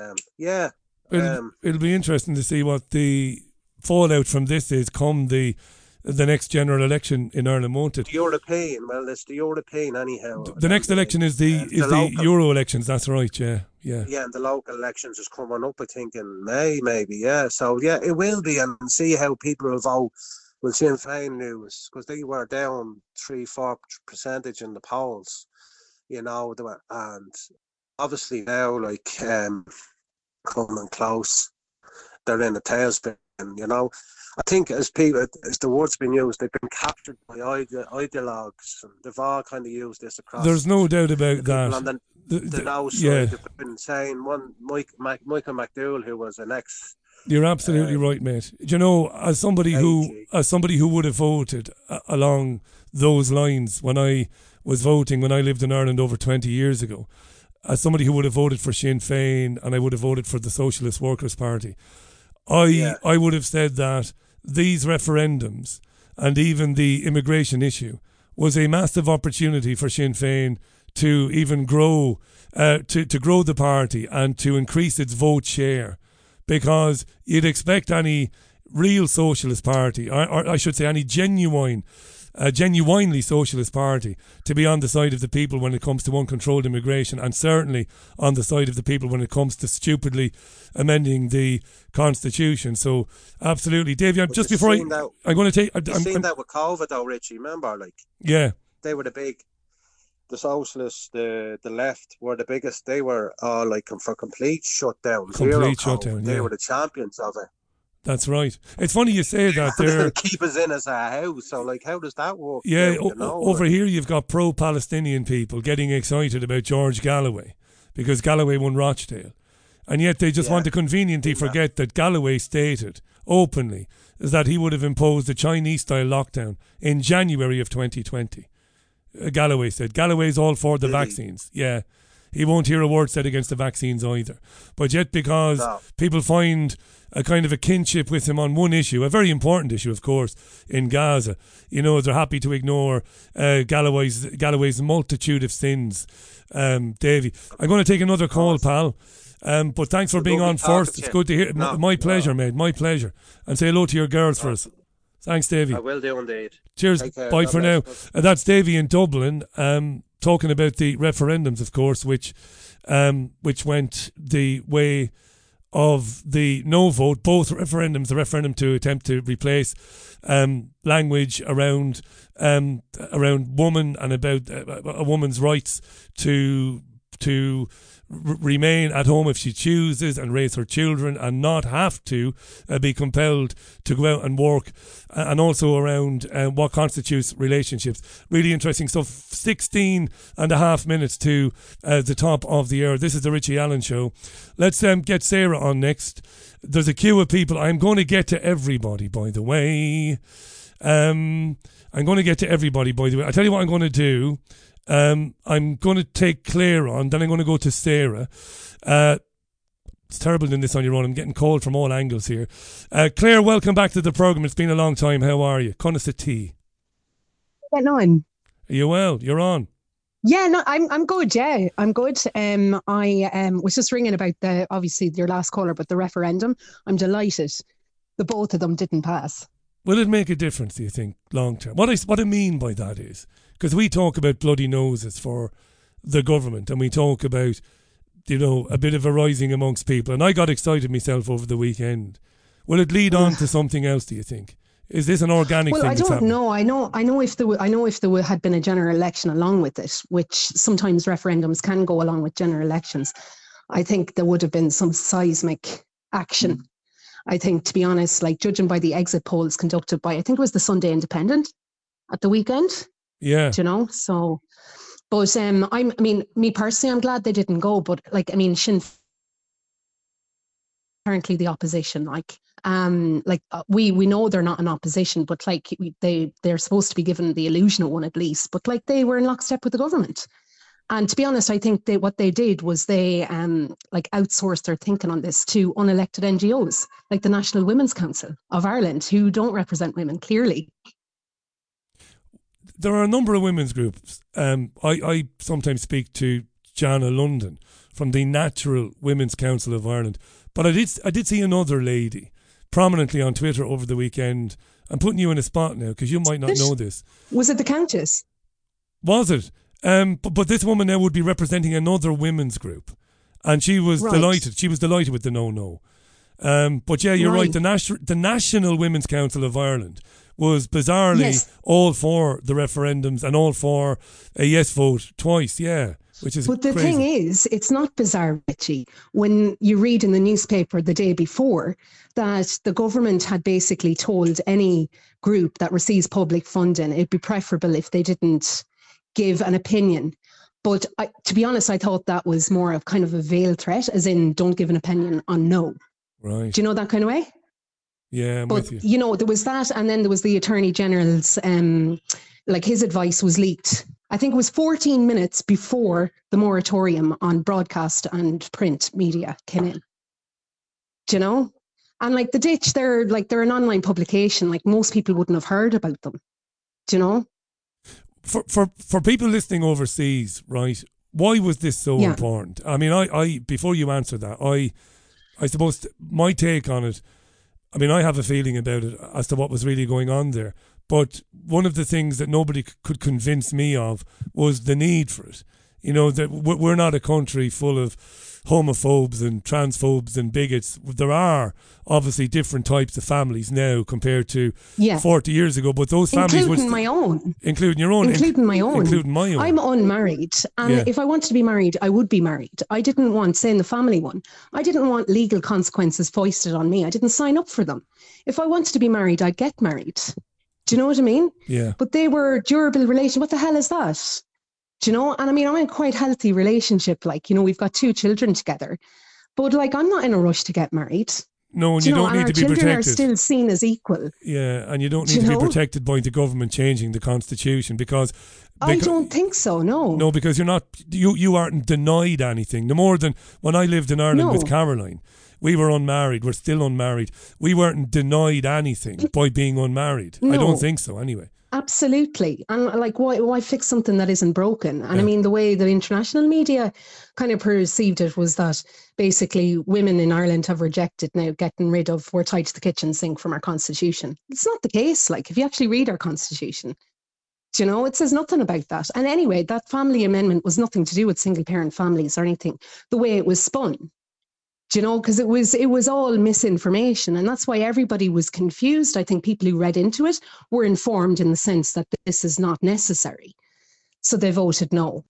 It'll be interesting to see what the fallout from this is come the next general election in Ireland, won't it? The European, it's the European anyhow. The next election is the Euro elections. That's right. Yeah. Yeah, and the local elections is coming up, I think, in May, maybe. Yeah, so yeah, it will be, and see how people will vote. Well, Sinn Féin news, because they were down 3-4% in the polls, and obviously now, coming close, they're in a tailspin. I think as the word's been used, they've been captured by ideologues, and they've all kind of used this across. There's no doubt about that. On the now side, they've been saying Michael McDowell, who was an ex. You're absolutely right, mate. As somebody who would have voted along those lines when I was voting, when I lived in Ireland over 20 years ago, as somebody who would have voted for Sinn Féin, and I would have voted for the Socialist Workers' Party, I would have said that these referendums and even the immigration issue was a massive opportunity for Sinn Féin to even grow, to grow the party and to increase its vote share. Because you'd expect any real socialist party, or I should say any genuinely socialist party, to be on the side of the people when it comes to uncontrolled immigration, and certainly on the side of the people when it comes to stupidly amending the Constitution. So, absolutely. Dave, just before I'm going to take... You've seen that with COVID, though, Richie, remember? Yeah. They were the socialists, the left were the biggest. They were all for complete shutdown. Complete shutdown, They were the champions of it. That's right. It's funny you say that. They're keep us in as a house. So, how does that work? Yeah, over here you've got pro-Palestinian people getting excited about George Galloway because Galloway won Rochdale, and yet they just want to conveniently forget that Galloway stated openly that he would have imposed a Chinese-style lockdown in January of 2020. Galloway said. Galloway's all for the vaccines. Yeah. he won't hear a word said against the vaccines either. But yet, because No. people find a kind of a kinship with him on one issue, a very important issue, of course, in Gaza, they're happy to ignore Galloway's multitude of sins. Davy, I'm going to take another call, pal. But thanks for being on first. It's good to hear. My pleasure, mate. My pleasure. And say hello to your girls for us. Thanks, Davy. I will do indeed. Cheers. Take care. Bye God for now. bless. That's Davy in Dublin, talking about the referendums, of course, which went the way of the no vote. Both referendums, the referendum to attempt to replace language around woman and about a woman's rights to remain at home if she chooses and raise her children and not have to be compelled to go out and work, and also around what constitutes relationships. Really interesting stuff. 16 and a half minutes to the top of the hour. This is the Richie Allen Show. Let's get Sarah on next. There's a queue of people. I'm going to get to everybody, by the way. I'm going to get to everybody, by the way. I'll tell you what I'm going to do. I'm going to take Claire on, then I'm going to go to Sarah. It's terrible doing this on your own. I'm getting called from all angles here. Claire, welcome back to the programme. It's been a long time. How are you? Conus a tea. Getting on. Are you well? You're on. Yeah, no, I'm good. Yeah, I'm good. I was just ringing about obviously your last caller, but the referendum. I'm delighted the both of them didn't pass. Will it make a difference, do you think, long term? What I mean by that is, because we talk about bloody noses for the government, and we talk about, a bit of a rising amongst people, and I got excited myself over the weekend. Will it lead on to something else, do you think? Is this an organic thing? Well, I that's don't happening? know. I know if there had been a general election along with it, which sometimes referendums can go along with general elections, I think there would have been some seismic action. I think, to be honest, like judging by the exit polls conducted by, I think it was the Sunday Independent at the weekend. Yeah. So, but me personally, I'm glad they didn't go. But Sinn apparently the opposition, we know they're not an opposition, but they're supposed to be given the illusion of one at least. But they were in lockstep with the government. And to be honest, I think what they did was they outsourced their thinking on this to unelected NGOs, like the National Women's Council of Ireland, who don't represent women clearly. There are a number of women's groups. I sometimes speak to Jana London from the Natural Women's Council of Ireland, but I did see another lady prominently on Twitter over the weekend. I'm putting you in a spot now because you might not know this. Was it the Countess? Was it? But this woman now would be representing another women's group, and she was delighted. She was delighted with the no. But yeah, you're right. The National Women's Council of Ireland was bizarrely all for the referendums and all for a yes vote twice. Yeah, which is But the crazy. thing is, it's not bizarre, Richie. When you read in the newspaper the day before that the government had basically told any group that receives public funding it'd be preferable if they didn't give an opinion. But to be honest, I thought that was more of kind of a veiled threat, as in don't give an opinion on no. Right. Do you know that kind of way? Yeah, I'm with you. There was that, and then there was the Attorney General's, his advice was leaked. I think it was 14 minutes before the moratorium on broadcast and print media came in. Do you know? And the Ditch, they're an online publication. Most people wouldn't have heard about them. Do you know? For people listening overseas, right? Why was this so important? I mean, I before you answer that, I suppose my take on it. I mean, I have a feeling about it as to what was really going on there. But one of the things that nobody could convince me of was the need for it. That we're not a country full of homophobes and transphobes and bigots. There are obviously different types of families now compared to 40 years ago, but those families including my own. Including your own. Including my own. Including my own. I'm unmarried. And if I wanted to be married, I would be married. I didn't want, say in the family one, I didn't want legal consequences foisted on me. I didn't sign up for them. If I wanted to be married, I'd get married. Do you know what I mean? Yeah. But they were durable relations. What the hell is that? Do you know? And I mean, I'm in a quite healthy relationship. We've got 2 children together. But I'm not in a rush to get married. No, and you don't need to be protected. Our children are still seen as equal. Yeah, and you don't need to be protected by the government changing the constitution, because I don't think so, no. No, because you aren't denied anything. No more than when I lived in Ireland with Caroline. We were unmarried. We're still unmarried. We weren't denied anything by being unmarried. No. I don't think so, anyway. Absolutely. And like, why fix something that isn't broken? And I mean, the way the international media kind of perceived it was that basically women in Ireland have rejected now getting rid of "we're tied to the kitchen sink" from our constitution. It's not the case. Like, if you actually read our constitution, do you know, it says nothing about that. And anyway, that family amendment was nothing to do with single parent families or anything, the way it was spun. Do you know, because it was all misinformation, and that's why everybody was confused. I think people who read into it were informed in the sense that this is not necessary, so they voted no.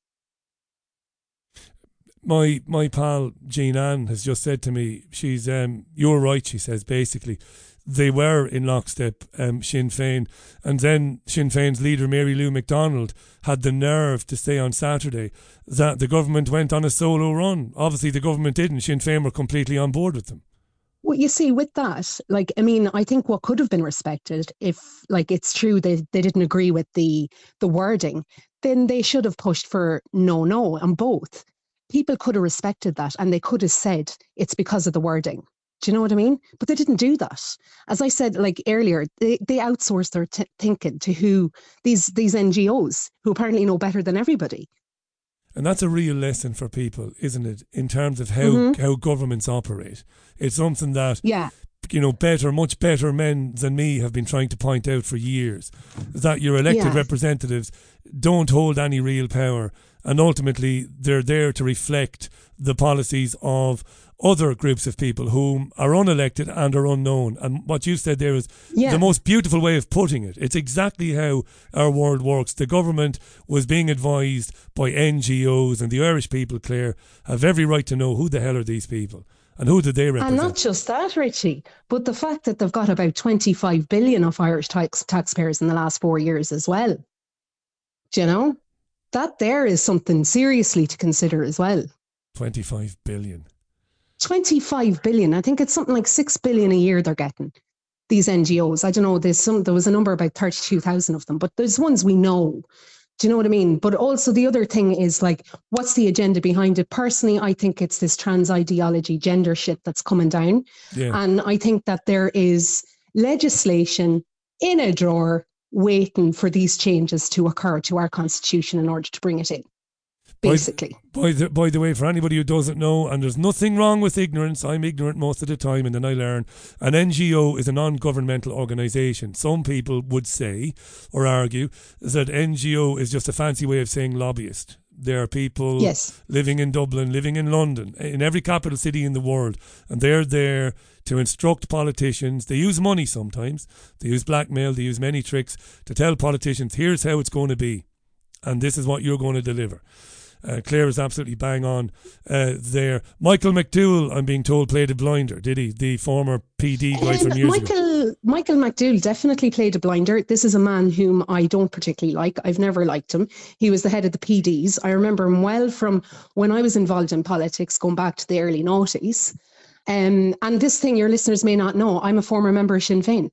My pal Jean Ann has just said to me, she's you're right. She says basically they were in lockstep, Sinn Féin, and then Sinn Féin's leader Mary Lou McDonald had the nerve to say on Saturday that the government went on a solo run. Obviously the government didn't. Sinn Féin were completely on board with them. Well, you see, with that, like, I mean, I think what could have been respected, if, like, it's true they didn't agree with the wording, then they should have pushed for no on both. People could have respected that, and they could have said it's because of the wording. Do you know what I mean? But they didn't do that. As I said, like earlier, they outsourced their thinking to who these NGOs, who apparently know better than everybody. And that's a real lesson for people, isn't it? In terms of how governments operate. It's something that, you know, much better men than me have been trying to point out for years. That your elected representatives don't hold any real power. And ultimately, they're there to reflect the policies of other groups of people whom are unelected and are unknown. And what you said there is the most beautiful way of putting it. It's exactly how our world works. The government was being advised by NGOs, and the Irish people, Claire, have every right to know who the hell are these people and who do they represent. And not just that, Richie, but the fact that they've got about 25 billion of Irish taxpayers in the last 4 years as well. Do you know? That there is something seriously to consider as well. 25 billion. 25 billion. I think it's something like 6 billion a year they're getting, these NGOs. I don't know, there was a number about 32,000 of them, but there's ones we know. Do you know what I mean? But also the other thing is, like, what's the agenda behind it? Personally, I think it's this trans ideology, gender shit that's coming down. Yeah. And I think that there is legislation in a drawer waiting for these changes to occur to our constitution in order to bring it in. Basically. By the way, for anybody who doesn't know, and there's nothing wrong with ignorance, I'm ignorant most of the time and then I learn, an NGO is a non-governmental organisation. Some people would say or argue that NGO is just a fancy way of saying lobbyist. There are people living in Dublin, living in London, in every capital city in the world, and they're there to instruct politicians. They use money sometimes, they use blackmail, they use many tricks to tell politicians, here's how it's going to be and this is what you're going to deliver. Claire is absolutely bang on there. Michael McDowell, I'm being told, played a blinder, did he? The former PD guy from years ago. Michael McDowell definitely played a blinder. This is a man whom I don't particularly like. I've never liked him. He was the head of the PDs. I remember him well from when I was involved in politics, going back to the early noughties. And this thing your listeners may not know, I'm a former member of Sinn Féin.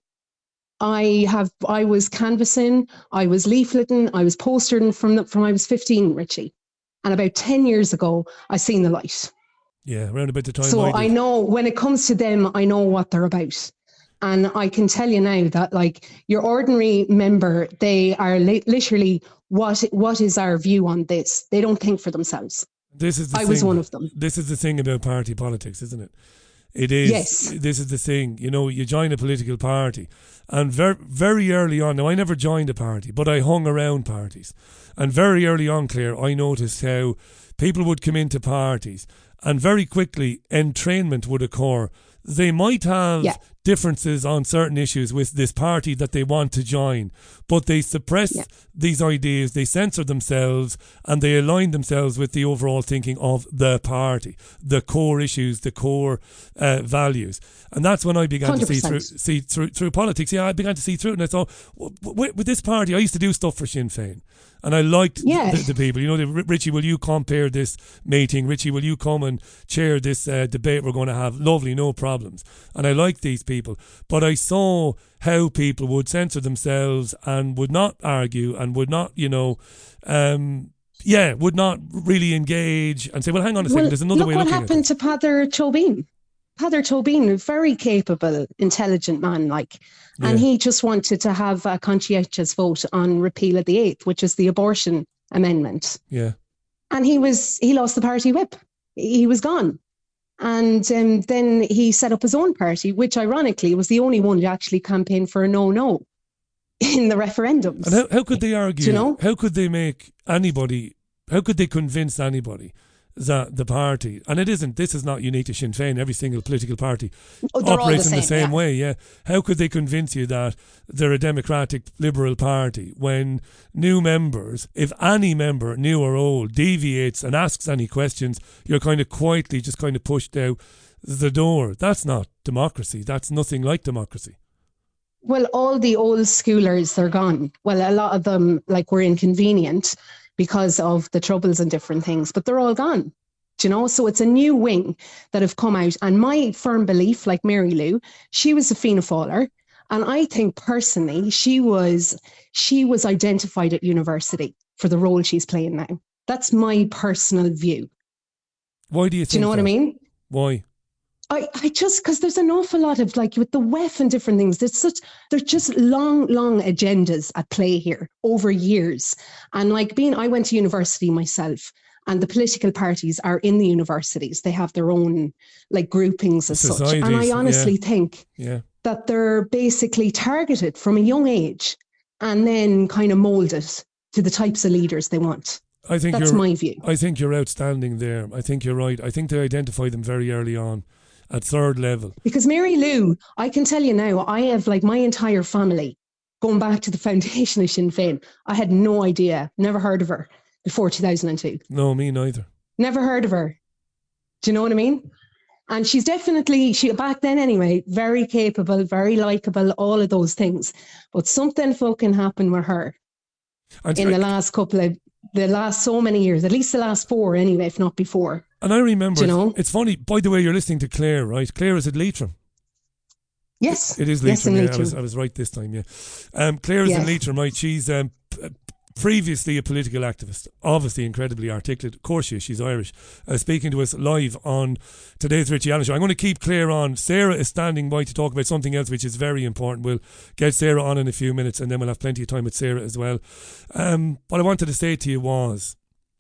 I was canvassing, I was leafleting, I was postering from I was 15, Richie. And about 10 years ago, I seen the light. Yeah, around about the time. So I know when it comes to them, I know what they're about. And I can tell you now that, like, your ordinary member, they are literally, what is our view on this? They don't think for themselves. I was one of them. This is the thing about party politics, isn't it? It is. Yes. This is the thing. You know, you join a political party, and very, very early on, now I never joined a party, but I hung around parties. And very early on, Claire, I noticed how people would come into parties and very quickly entrainment would occur. They might have differences on certain issues with this party that they want to join, but they suppress these ideas, they censor themselves, and they align themselves with the overall thinking of the party, the core issues, the core values. And that's when I began 100%. to see through politics. Yeah, I began to see through it, and I thought, with this party, I used to do stuff for Sinn Féin. And I liked the people. You know, Richie, will you compare this meeting? Richie, will you come and chair this debate we're going to have? Lovely, no problems. And I liked these people. But I saw how people would censor themselves and would not argue and would not, would not really engage and say, well, hang on a second, there's another way look looking what happened to Peadar Tobin. Peadar Tobin, a very capable, intelligent man, and he just wanted to have a conscientious vote on repeal of the 8th, which is the abortion amendment. Yeah. And he lost the party whip. He was gone. And then he set up his own party, which ironically was the only one to actually campaign for a no in the referendums. And how could they argue? Do you know? How could they how could they convince anybody that the party, and this is not unique to Sinn Féin, every single political party operates in the same way, yeah. How could they convince you that they're a democratic liberal party when new members, if any member, new or old, deviates and asks any questions, you're kind of quietly just kind of pushed out the door? That's not democracy. That's nothing like democracy. Well, all the old schoolers, they're gone. Well, a lot of them were inconvenient because of the troubles and different things, but they're all gone. Do you know? So it's a new wing that have come out. And my firm belief, like Mary Lou, she was a Fianna Fáiler. And I think personally, she was identified at university for the role she's playing now. That's my personal view. Why do you think Do you know what I mean? Why? I just, because there's an awful lot of with the WEF and different things, there's just long agendas at play here over years. And I went to university myself, and the political parties are in the universities. They have their own groupings as such. And I honestly think that they're basically targeted from a young age and then kind of molded to the types of leaders they want. I think that's my view. I think you're outstanding there. I think you're right. I think they identify them very early on. At third level. Because Mary Lou, I can tell you now, I have my entire family going back to the foundation of Sinn Féin. I had no idea, never heard of her before 2002. No, me neither. Never heard of her. Do you know what I mean? And she's definitely, back then anyway, very capable, very likeable, all of those things. But something fucking happened with her in the last so many years, at least the last 4 anyway, if not before. And I remember, you know? It's funny, by the way, you're listening to Claire, right? Claire is at Leitrim. Yes. It is Leitrim, I was right this time, yeah. Claire is in Leitrim, right? She's previously a political activist, obviously incredibly articulate. Of course she's Irish. Speaking to us live on today's Richie Allen Show. I'm going to keep Claire on. Sarah is standing by to talk about something else which is very important. We'll get Sarah on in a few minutes and then we'll have plenty of time with Sarah as well. What I wanted to say to you was,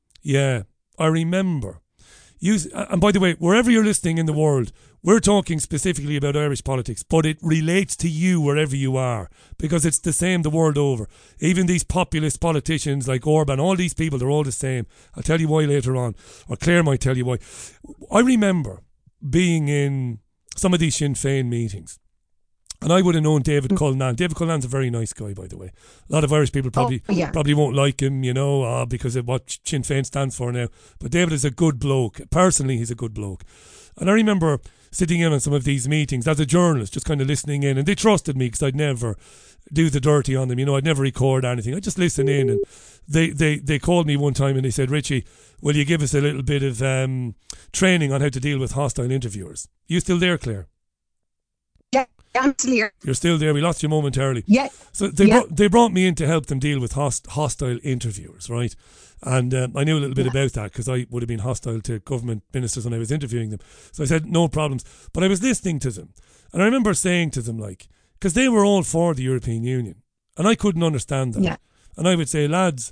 I remember and by the way, wherever you're listening in the world, we're talking specifically about Irish politics, but it relates to you wherever you are, because it's the same the world over. Even these populist politicians like Orban, all these people, they're all the same. I'll tell you why later on, or Claire might tell you why. I remember being in some of these Sinn Féin meetings, and I would have known David Cullinane. David Cullinan's a very nice guy, by the way. A lot of Irish people probably won't like him, because of what Sinn Féin stands for now. But David is a good bloke. Personally, he's a good bloke. And I remember sitting in on some of these meetings as a journalist, just kind of listening in. And they trusted me because I'd never do the dirty on them. I'd never record anything. I'd just listen in. And they called me one time and they said, Richie, will you give us a little bit of training on how to deal with hostile interviewers? You still there, Claire? Yeah. I'm still here. You're still there. We lost you momentarily. Yeah. So they brought me in to help them deal with hostile interviewers, right? And I knew a little bit about that because I would have been hostile to government ministers when I was interviewing them. So I said, no problems. But I was listening to them. And I remember saying to them, because they were all for the European Union. And I couldn't understand that. Yeah. And I would say, lads,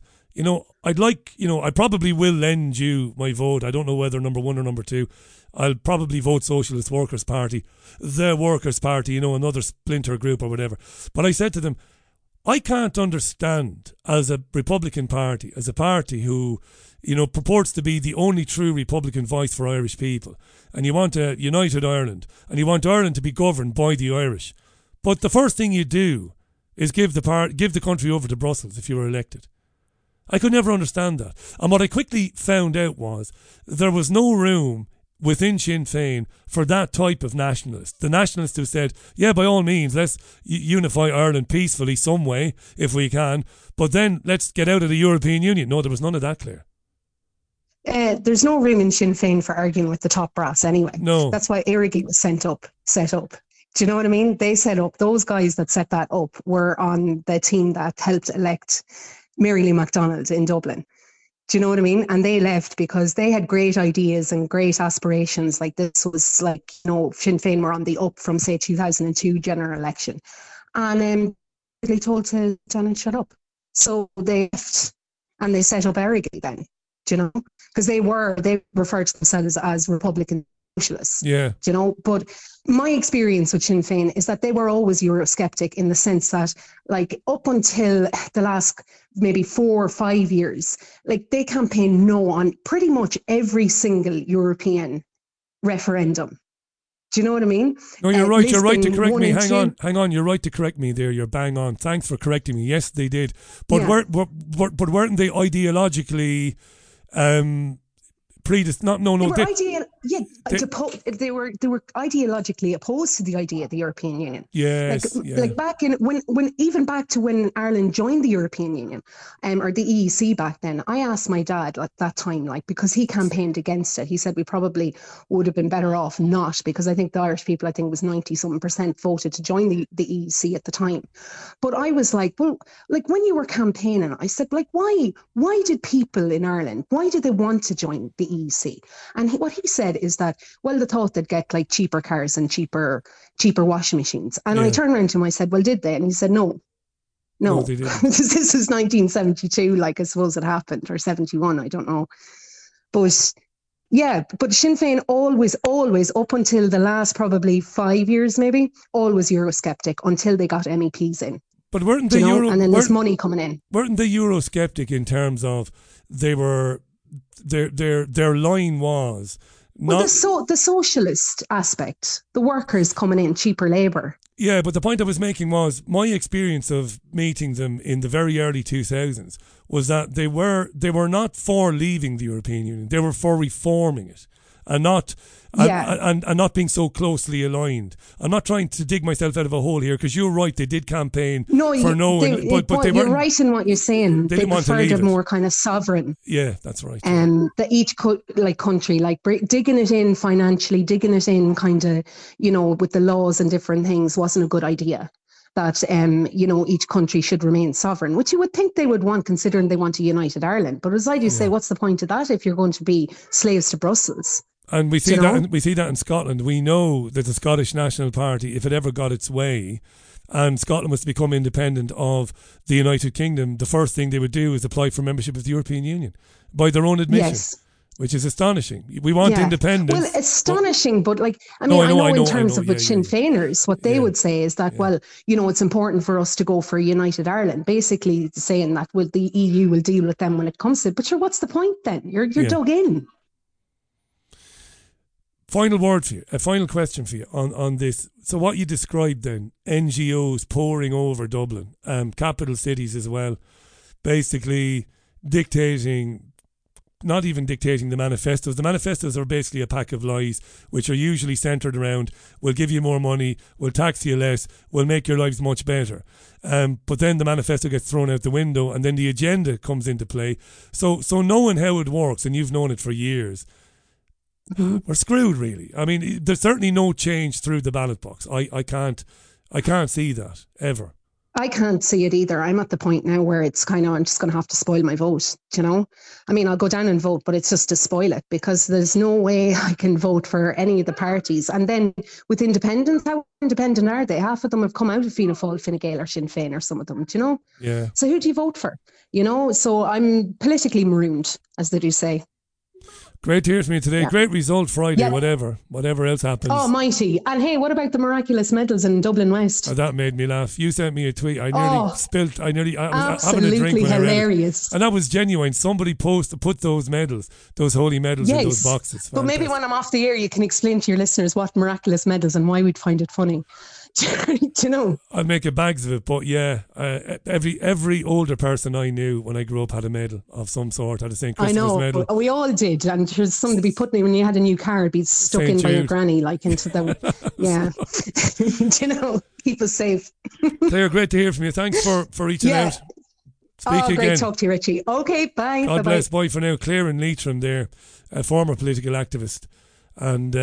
I probably will lend you my vote. I don't know whether number 1 or number 2. I'll probably vote Socialist Workers' Party, the Workers' Party, another splinter group or whatever. But I said to them, I can't understand as a Republican Party, as a party who, purports to be the only true Republican voice for Irish people. And you want a united Ireland, and you want Ireland to be governed by the Irish. But the first thing you do is give the country over to Brussels if you were elected. I could never understand that. And what I quickly found out was there was no room within Sinn Féin for that type of nationalist. The nationalists who said, by all means, let's unify Ireland peacefully some way, if we can, but then let's get out of the European Union. No, there was none of that, Claire. There's no room in Sinn Féin for arguing with the top brass anyway. No. That's why Eirigi was set up. Do you know what I mean? They set up, those guys that set that up were on the team that helped elect Mary Lou McDonald in Dublin. Do you know what I mean? And they left because they had great ideas and great aspirations. Like this was like, Sinn Féin were on the up from, say, 2002 general election. And they told to Janet, shut up. So they left and they set up Errigal then, do you know? Because they referred to themselves as Republican Socialists. Yeah. Do you know? But my experience with Sinn Féin is that they were always Eurosceptic in the sense that, like, up until the last maybe 4 or 5 years, like, they campaigned no on pretty much every single European referendum. Do you know what I mean? No, you're right. You're right to Lisbon correct 1 me. and 2. Hang on. You're right to correct me there. You're bang on. Thanks for correcting me. Yes, they did. But Yeah. but weren't they ideologically they were ideologically opposed to the idea of the European Union. Yes, like back in even back to when Ireland joined the European Union, or the EEC back then. I asked my dad at that time, like, because he campaigned against it. He said we probably would have been better off not, because I think the Irish people, I think it was 90-something% voted to join the EEC at the time. But I was like, well, like when you were campaigning, I said, like, why did people in Ireland, why did they want to join the EEC? And what he said is that, well, they thought they'd get like cheaper cars and cheaper washing machines. And I turned around to him, I said, well, did they? And he said, no, they didn't. This is 1972, like, I suppose it happened, or 71, I don't know. But yeah, but Sinn Féin always, up until the last probably 5 years, maybe, always Eurosceptic until they got MEPs in. But weren't they and then there's money coming in. Weren't they Eurosceptic in terms of they were their line was not the socialist aspect, the workers coming in, cheaper labour. Yeah, but the point I was making was my experience of meeting them in the very early 2000s was that they were not for leaving the European Union. They were for reforming it and not and not being so closely aligned. I'm not trying to dig myself out of a hole here, because you're right, they did campaign but they you're weren't right in what you're saying. They preferred it more kind of sovereign. Yeah, that's right. That each country, like, digging it in financially, digging it in kind of, with the laws and different things wasn't a good idea. That, each country should remain sovereign, which you would think they would want, considering they want a united Ireland. But as I do say, what's the point of that if you're going to be slaves to Brussels? And we see that in Scotland. We know that the Scottish National Party, if it ever got its way, and Scotland was to become independent of the United Kingdom, the first thing they would do is apply for membership of the European Union by their own admission, which is astonishing. We want independence. Well, astonishing, but like, I know in terms of Sinn Féiners, what they would say is that, well, it's important for us to go for a united Ireland, basically saying that, well, the EU will deal with them when it comes to it. But sure, what's the point then? You're dug in. Final word for you, a final question for you on this. So what you described then, NGOs pouring over Dublin, capital cities as well, basically not even dictating the manifestos. The manifestos are basically a pack of lies, which are usually centred around, we'll give you more money, we'll tax you less, we'll make your lives much better. But then the manifesto gets thrown out the window, and then the agenda comes into play. So knowing how it works, and you've known it for years, we're screwed, really. I mean, there's certainly no change through the ballot box. I can't see that ever. I can't see it either. I'm at the point now where it's kind of, I'm just going to have to spoil my vote, I mean, I'll go down and vote, but it's just to spoil it, because there's no way I can vote for any of the parties. And then with independents, how independent are they? Half of them have come out of Fianna Fáil, Fine Gael or Sinn Féin, or some of them, Yeah. So who do you vote for? So I'm politically marooned, as they do say. Great to hear from you today. Yeah. Great result Friday, Yeah. whatever else happens. Oh, mighty. And hey, what about the miraculous medals in Dublin West? Oh, that made me laugh. You sent me a tweet. I was having a drink absolutely when hilarious. I read it. And that was genuine. Somebody put those medals, those holy medals in those boxes. But maybe when I'm off the air, you can explain to your listeners what miraculous medals and why we'd find it funny. Do you know? I'll make a bags of it, but yeah, every older person I knew when I grew up had a medal of some sort, had a St. Christopher's medal. We all did, and there's something to be put in when you had a new car, it'd be stuck St. in by your Jude. granny, like into the keep us safe. Claire, great to hear from you. Thanks for reaching out. Speak again. Great to talk to you, Richie. Okay, bye. God bless. Bye for now. Claire in Leitrim there, a former political activist, and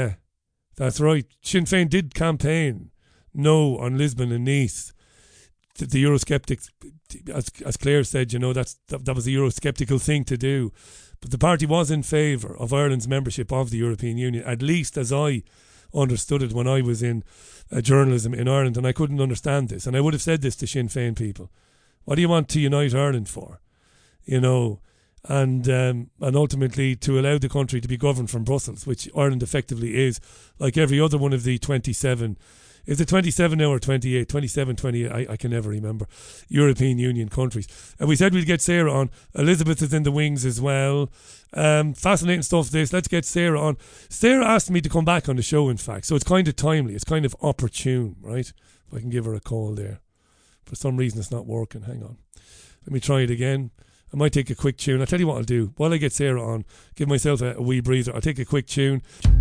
that's right. Sinn Féin did campaign no on Lisbon and Nice the Eurosceptics, as Claire said, you know, that was a Eurosceptical thing to do. But the party was in favour of Ireland's membership of the European Union, at least as I understood it when I was in journalism in Ireland, and I couldn't understand this. And I would have said this to Sinn Féin people. What do you want to unite Ireland for? You know, and ultimately to allow the country to be governed from Brussels, which Ireland effectively is, like every other one of the 27. Is it 27 now or 28? 27, 28, I can never remember. European Union countries. And we said we'd get Sarah on. Elizabeth is in the wings as well. Fascinating stuff, this. Let's get Sarah on. Sarah asked me to come back on the show, in fact. So it's kind of timely. It's kind of opportune, right? If I can give her a call there. For some reason, it's not working. Hang on. Let me try it again. I might take a quick tune. I'll tell you what I'll do. While I get Sarah on, give myself a wee breather. I'll take a quick tune.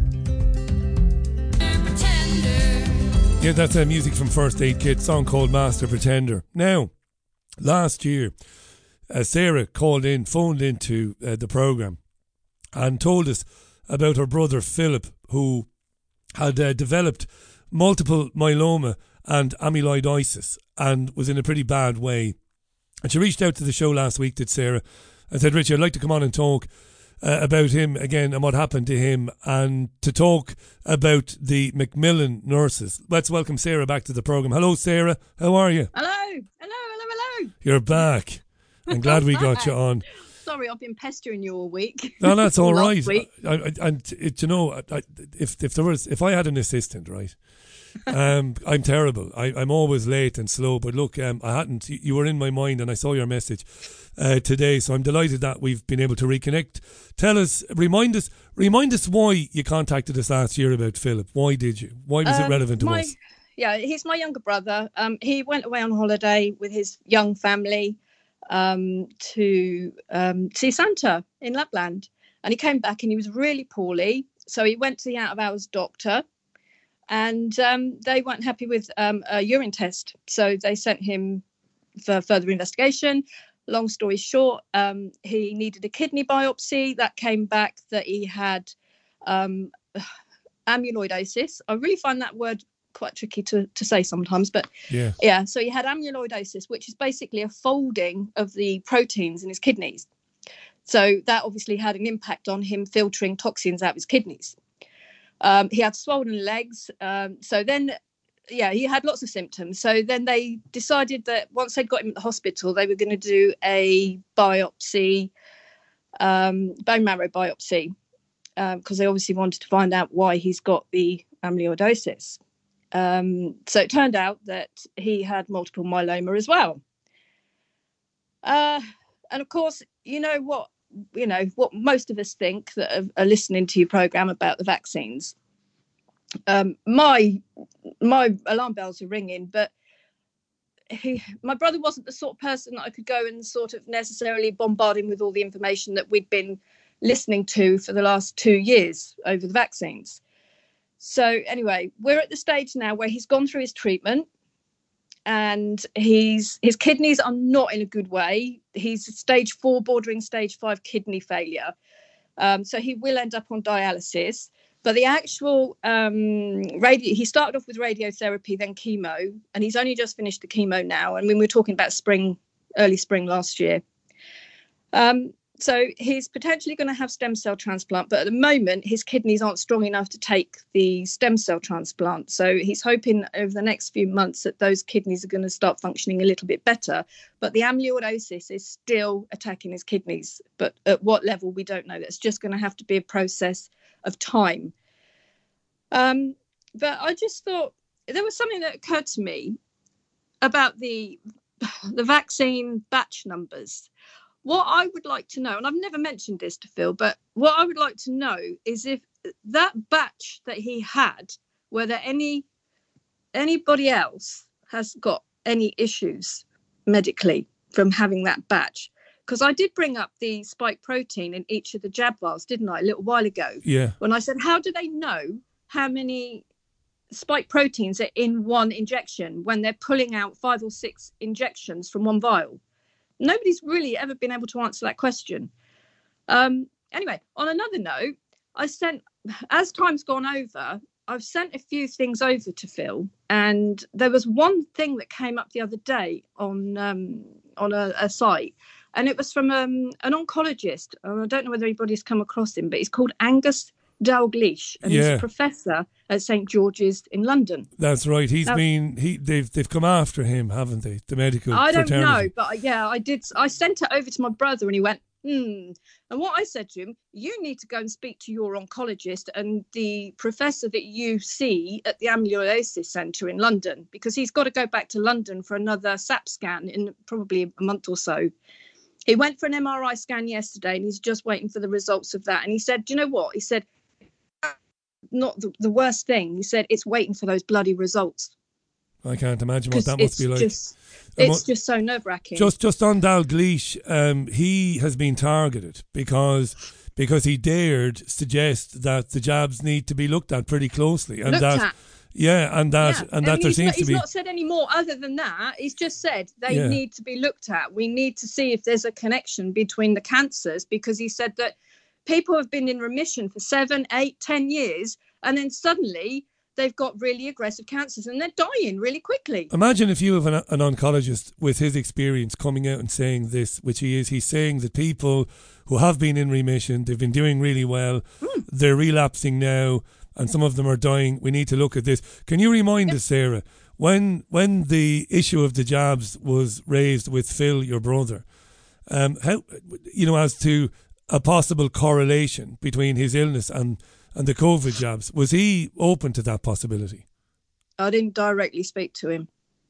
Yeah, that's music from First Aid Kit, song called Master Pretender. Now, last year, Sarah phoned into the programme and told us about her brother Philip, who had developed multiple myeloma and amyloidosis and was in a pretty bad way. And she reached out to the show last week, did Sarah, and said, Richie, I'd like to come on and talk about him again and what happened to him, and to talk about the Macmillan nurses. Let's welcome Sarah back to the programme. Hello, Sarah. How are you? Hello. You're back. I'm glad we got you on. Sorry, I've been pestering you all week. No, that's all right. Week. If I had an assistant, right? I'm terrible. I'm always late and slow. But look, I hadn't. You were in my mind, and I saw your message today. So I'm delighted that we've been able to reconnect. Tell us, remind us why you contacted us last year about Philip. Why did you? Why was it relevant to us? Yeah, he's my younger brother. He went away on holiday with his young family to see Santa in Lapland, and he came back and he was really poorly. So he went to the out of hours doctor, and they weren't happy with a urine test, so they sent him for further investigation. Long story short, he needed a kidney biopsy. That came back that he had amyloidosis. I really find that word quite tricky to say sometimes, but yeah, so he had amyloidosis, which is basically a folding of the proteins in his kidneys. So that obviously had an impact on him filtering toxins out of his kidneys. He had swollen legs. So then, he had lots of symptoms. So then they decided that once they'd got him at the hospital, they were going to do a biopsy, bone marrow biopsy, because they obviously wanted to find out why he's got the amyloidosis. So it turned out that he had multiple myeloma as well. And of course, what most of us think that are listening to your programme about the vaccines. My alarm bells are ringing, but my brother wasn't the sort of person that I could go and sort of necessarily bombard him with all the information that we'd been listening to for the last 2 years over the vaccines. So anyway, we're at the stage now where he's gone through his treatment, and his kidneys are not in a good way. He's stage 4, bordering stage 5 kidney failure. So he will end up on dialysis. But the actual he started off with radiotherapy, then chemo, and he's only just finished the chemo now. And we were talking about early spring last year. So he's potentially going to have stem cell transplant, but at the moment his kidneys aren't strong enough to take the stem cell transplant. So he's hoping over the next few months that those kidneys are going to start functioning a little bit better. But the amyloidosis is still attacking his kidneys. But at what level, we don't know. That's just going to have to be a process of time. But I just thought there was something that occurred to me about the vaccine batch numbers. What I would like to know, and I've never mentioned this to Phil, but what I would like to know is if that batch that he had, whether anybody else has got any issues medically from having that batch. Because I did bring up the spike protein in each of the jab vials, didn't I, a little while ago? Yeah. When I said, how do they know how many spike proteins are in one injection when they're pulling out 5 or 6 injections from one vial? Nobody's really ever been able to answer that question. Anyway, on another note, as time's gone over, I've sent a few things over to Phil, and there was one thing that came up the other day on a site, and it was from an oncologist. I don't know whether anybody's come across him, but he's called Angus Dalgleish, and he's a professor at St George's in London. That's right. They've come after him, haven't they? The medical I don't fraternity. know, but yeah, I did. I sent it over to my brother, and he went, And what I said to him, you need to go and speak to your oncologist and the professor that you see at the Amyloidosis Centre in London, because he's got to go back to London for another SAP scan in probably a month or so. He went for an MRI scan yesterday, and he's just waiting for the results of that. And he said, do you know what? He said, not the worst thing. He said, it's waiting for those bloody results. I can't imagine what that must be like. It's just so nerve-wracking. Just on Dalgleish, he has been targeted because he dared suggest that the jabs need to be looked at pretty closely, and there seems to be. He's not said any more other than that. He's just said they need to be looked at. We need to see if there's a connection between the cancers, because he said that people have been in remission for 7, 8, 10 years, and then suddenly they've got really aggressive cancers and they're dying really quickly. Imagine if you have an oncologist with his experience coming out and saying this, which he is. He's saying that people who have been in remission, they've been doing really well, they're relapsing now, and some of them are dying. We need to look at this. Can you remind us, Sarah, when the issue of the jabs was raised with Phil, your brother, how, as to a possible correlation between his illness and the COVID jabs, was he open to that possibility? I didn't directly speak to him.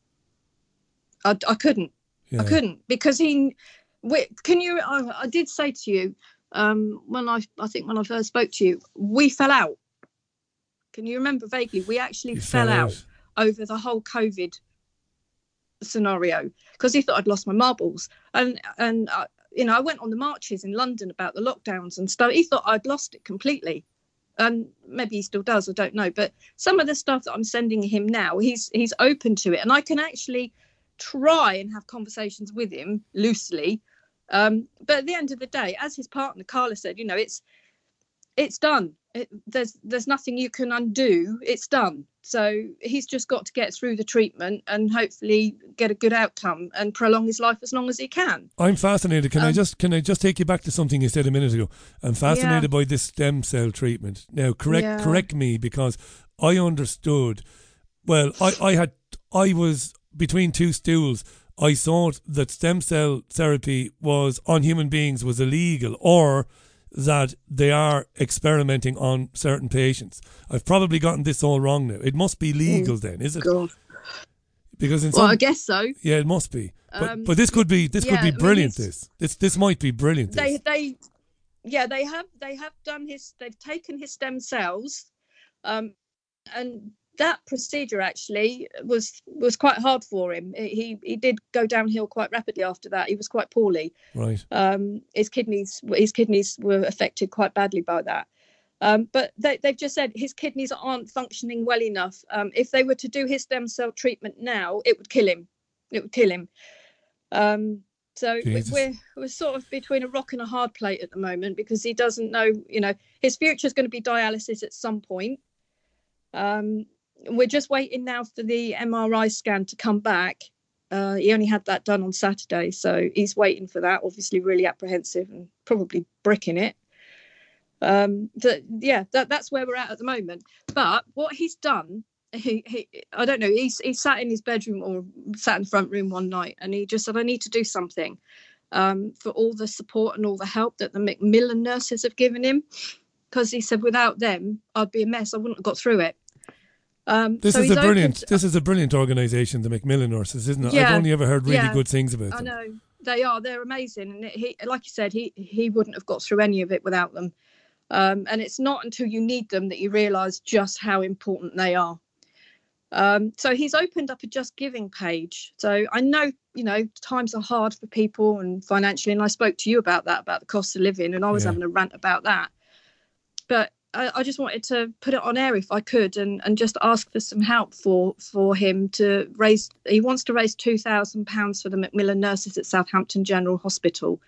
I couldn't. Yeah. I couldn't, because I did say to you, when I first spoke to you, we fell out. Can you remember vaguely? We actually fell out over the whole COVID scenario, because he thought I'd lost my marbles. And I went on the marches in London about the lockdowns and stuff. He thought I'd lost it completely. And maybe he still does, I don't know. But some of the stuff that I'm sending him now, he's open to it. And I can actually try and have conversations with him loosely. But at the end of the day, as his partner, Carla, said, it's done. There's nothing you can undo. It's done. So he's just got to get through the treatment and hopefully get a good outcome and prolong his life as long as he can. I'm fascinated. Can I just take you back to something you said a minute ago? I'm fascinated by this stem cell treatment. Now, correct me, because I understood. Well, I was between two stools. I thought that stem cell therapy on human beings was illegal, or that they are experimenting on certain patients. I've probably gotten this all wrong now. It must be legal then, is it? God. Because I guess so. Yeah, it must be. But this could be brilliant. This might be brilliant. They have done they've taken his stem cells, and that procedure actually was quite hard for him. He did go downhill quite rapidly after that. He was quite poorly. Right. His kidneys were affected quite badly by that. But they've just said his kidneys aren't functioning well enough. If they were to do his stem cell treatment now, it would kill him. So we're sort of between a rock and a hard plate at the moment, because he doesn't know, his future is going to be dialysis at some point. We're just waiting now for the MRI scan to come back. He only had that done on Saturday, so he's waiting for that, obviously really apprehensive and probably bricking it. That's where we're at the moment. But what he's done, I don't know, he sat in his bedroom or sat in the front room one night, and he just said, I need to do something for all the support and all the help that the Macmillan nurses have given him, because he said, without them, I'd be a mess. I wouldn't have got through it. This is a brilliant organisation, the Macmillan nurses, isn't it? Yeah, I've only ever heard really good things about them. I know they are. They're amazing, and he, like you said, he wouldn't have got through any of it without them. And it's not until you need them that you realise just how important they are. So he's opened up a Just Giving page. So I know, times are hard for people and financially, and I spoke to you about the cost of living, and I was having a rant about that. But I just wanted to put it on air if I could, and just ask for some help for him to raise. He wants to raise £2,000 for the Macmillan nurses at Southampton General Hospital.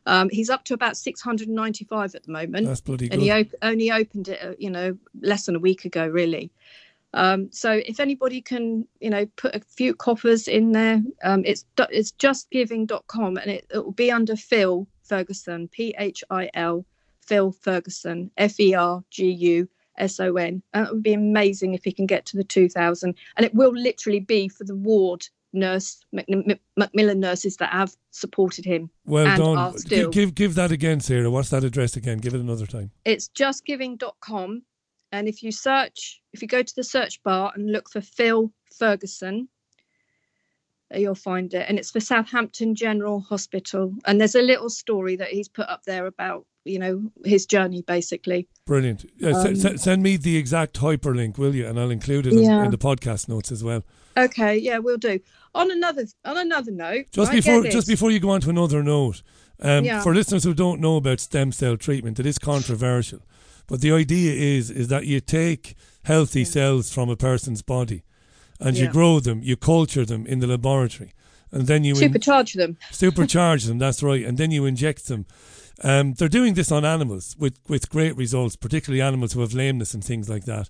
He's up to about 695 at the moment. That's bloody good. And he only opened it, less than a week ago, really. So if anybody can, put a few coppers in there, it's justgiving.com, and it will be under Phil Ferguson, PHIL, Phil Ferguson, FERGUSON. And it would be amazing if he can get to the 2,000. And it will literally be for the ward nurse, Macmillan nurses that have supported him. Well and done. Are still. Give that again, Sarah. What's that address again? Give it another time. It's justgiving.com. And if you go to the search bar and look for Phil Ferguson, you'll find it. And it's for Southampton General Hospital. And there's a little story that he's put up there about, his journey, basically. Brilliant. Send me the exact hyperlink, will you? And I'll include it in the podcast notes as well. Okay, yeah, we'll do. On another note, just before you go on to another note, for listeners who don't know about stem cell treatment, it is controversial. But the idea is that you take healthy cells from a person's body and you grow them, you culture them in the laboratory, and then you supercharge them. Supercharge them, that's right, and then you inject them. They're doing this on animals with great results, particularly animals who have lameness and things like that.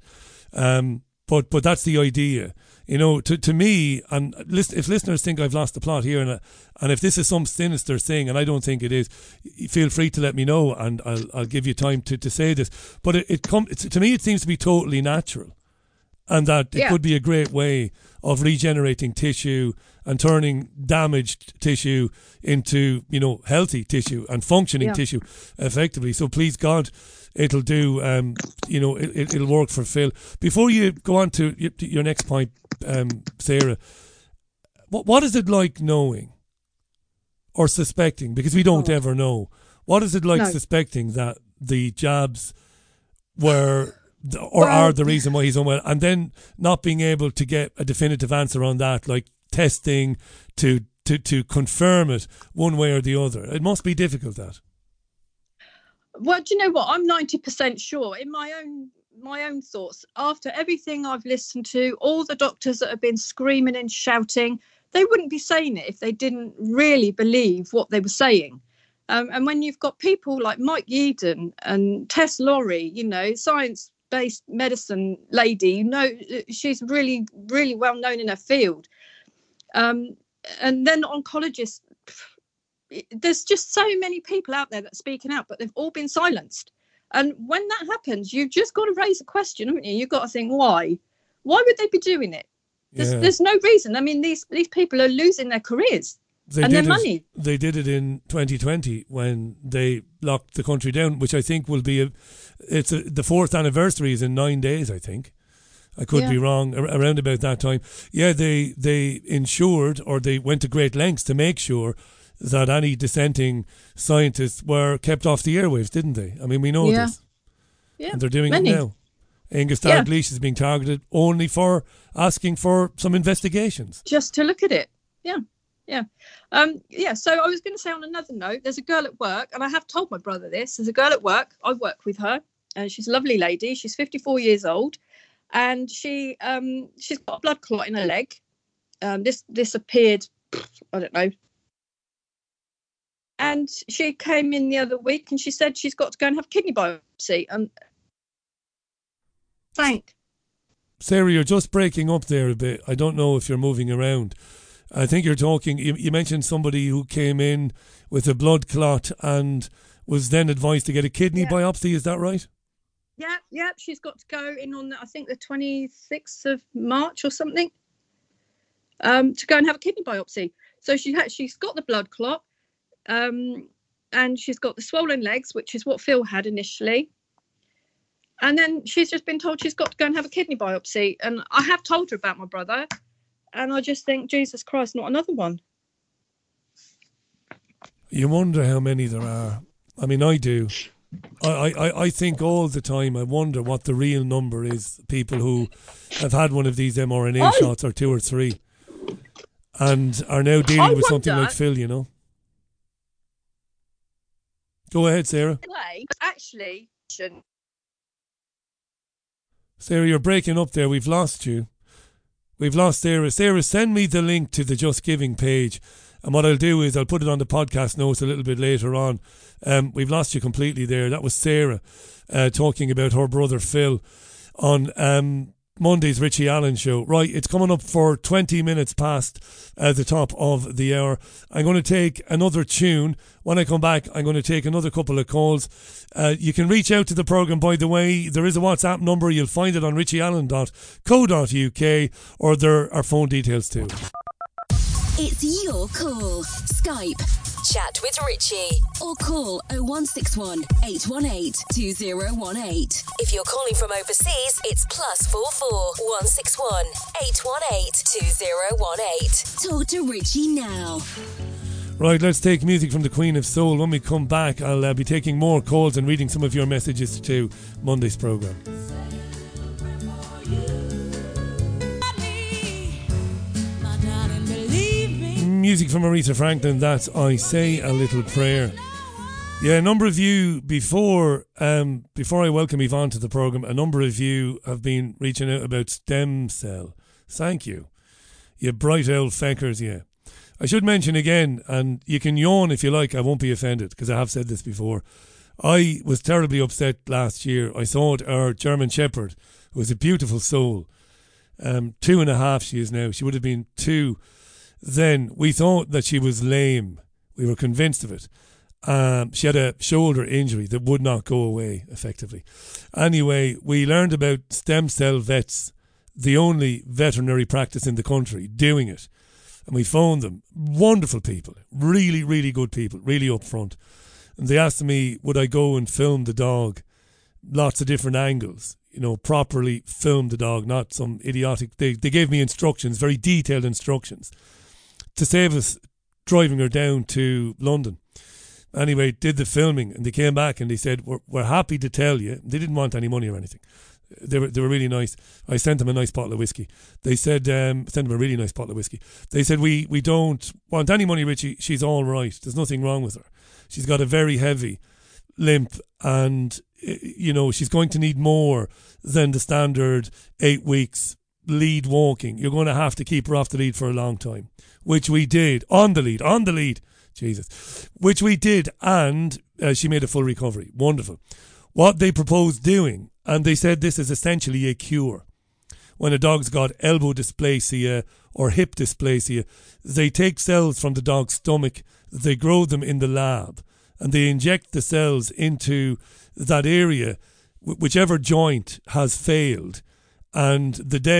But that's the idea. To me, and if listeners think I've lost the plot here, and if this is some sinister thing, and I don't think it is, feel free to let me know, and I'll give you time to say this. But to me, it seems to be totally natural, and that it could be a great way of regenerating tissue and turning damaged tissue into healthy tissue and functioning tissue effectively. So please God, it'll do. It'll work for Phil. Before you go on to your next point, Sarah, what is it like knowing or suspecting? Because we don't ever know. What is it like suspecting that the jabs were are the reason why he's unwell, and then not being able to get a definitive answer on that, like testing to confirm it one way or the other? It must be difficult, that. Well, do you know what? I'm 90% sure in my own thoughts. After everything I've listened to, all the doctors that have been screaming and shouting, they wouldn't be saying it if they didn't really believe what they were saying. And when you've got people like Mike Yeadon and Tess Lawrie, science-based medicine lady, she's really, really well known in her field. And then oncologists, there's just so many people out there that are speaking out, but they've all been silenced. And when that happens, you've just got to raise a question, haven't you? You've got to think, why? Why would they be doing it? There's no reason. I mean, these people are losing their careers and their money. They did it in 2020 when they locked the country down, which I think will be the fourth anniversary is in 9 days, I think. I could be wrong, around about that time. Yeah, they ensured, or they went to great lengths to make sure that any dissenting scientists were kept off the airwaves, didn't they? I mean, we know this. Yeah, and they're doing it now. Angus Dalglish is being targeted only for asking for some investigations. Just to look at it. Yeah. So I was going to say, on another note, there's a girl at work, and I have told my brother this. There's a girl at work. I work with her, and she's a lovely lady. She's 54 years old, and she's got a blood clot in her leg. This appeared, I don't know. And she came in the other week, and she said she's got to go and have a kidney biopsy. And Sarah, you're just breaking up there a bit. I don't know if you're moving around. I think you're talking, you mentioned somebody who came in with a blood clot and was then advised to get a kidney biopsy. Is that right? Yeah. She's got to go in on, I think, the 26th of March or something, to go and have a kidney biopsy. So she's got the blood clot, and she's got the swollen legs, which is what Phil had initially. And then she's just been told she's got to go and have a kidney biopsy. And I have told her about my brother. And I just think, Jesus Christ, not another one. You wonder how many there are. I mean, I do. I think all the time, I wonder what the real number is. People who have had one of these mRNA shots, or 2 or 3, and are now dealing with something like Phil, Go ahead, Sarah. Actually, Sarah, you're breaking up there. We've lost you. We've lost Sarah. Sarah, send me the link to the Just Giving page, And what I'll do is I'll put it on the podcast notes a little bit later on. We've lost you completely there. That was Sarah talking about her brother Phil on Monday's Richie Allen show. Right, it's coming up for 20 minutes past the top of the hour. I'm going to take another tune. When I come back, I'm going to take another couple of calls. You can reach out to the programme, by the way. There is a WhatsApp number. You'll find it on richieallen.co.uk, or there are phone details too. It's your call. Skype. Chat with Richie. Or call 0161 818 2018. If you're calling from overseas, it's +44 161 818 2018. Talk to Richie now. Right, let's take music from the Queen of Soul. When we come back, I'll be taking more calls and reading some of your messages to Monday's programme. Music from Aretha Franklin, that's I Say a Little Prayer. Yeah, a number of you, before I welcome Yvonne to the programme, a number of you have been reaching out about stem cell. Thank you. You bright old feckers, yeah. I should mention again, and you can yawn if you like, I won't be offended, because I have said this before. I was terribly upset last year. I thought our German Shepherd, who was a beautiful soul, 2.5 she is now, she would have been 2 then. We thought that she was lame. We were convinced of it. She had a shoulder injury that would not go away, effectively. Anyway, we learned about stem cell vets, the only veterinary practice in the country doing it. And we phoned them. Wonderful people. Really, really good people. Really upfront. And they asked me, would I go and film the dog? Lots of different angles. You know, properly film the dog, not some idiotic... They gave me instructions, very detailed instructions, to save us driving her down to London. Anyway, did the filming, and they came back and they said, we're happy to tell you. They didn't want any money or anything. They were really nice. I sent them a nice bottle of whiskey. They said, sent them a really nice bottle of whiskey. They said, we don't want any money, Richie. She's all right. There's nothing wrong with her. She's got a very heavy limp, and, you know, she's going to need more than the standard 8 weeks lead walking. You're going to have to keep her off the lead for a long time, which we did. On the lead. Jesus. Which we did, and she made a full recovery. Wonderful. What they proposed doing, and they said this is essentially a cure. When a dog's got elbow dysplasia or hip dysplasia, they take cells from the dog's stomach, they grow them in the lab, and they inject the cells into that area, whichever joint has failed, and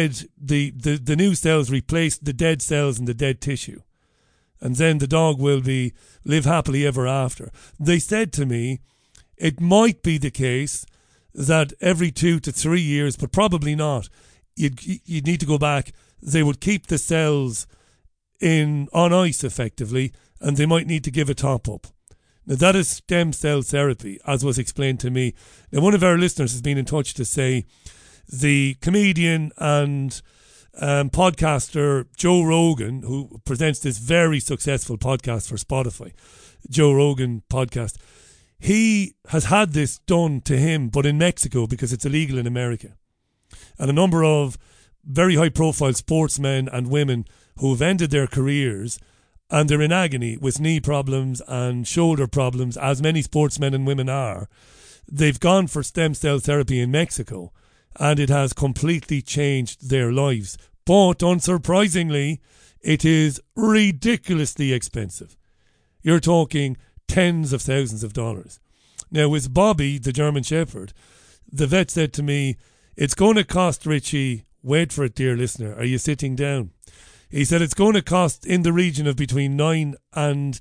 the new cells replace the dead cells in the dead tissue. And then the dog will live happily ever after. They said to me, it might be the case that every 2 to 3 years, but probably not, you'd need to go back. They would keep the cells on ice effectively, and they might need to give a top up. Now that is stem cell therapy, as was explained to me. Now one of our listeners has been in touch to say the comedian and podcaster Joe Rogan, who presents this very successful podcast for Spotify, Joe Rogan podcast, he has had this done to him, but in Mexico, because it's illegal in America. And a number of very high profile sportsmen and women who have ended their careers, and they're in agony with knee problems and shoulder problems, as many sportsmen and women are. They've gone for stem cell therapy in Mexico, and it has completely changed their lives. But unsurprisingly, it is ridiculously expensive. You're talking tens of thousands of dollars. Now, with Bobby, the German Shepherd, the vet said to me, it's going to cost, Richie, wait for it, dear listener, are you sitting down? He said it's going to cost in the region of between £9,000 and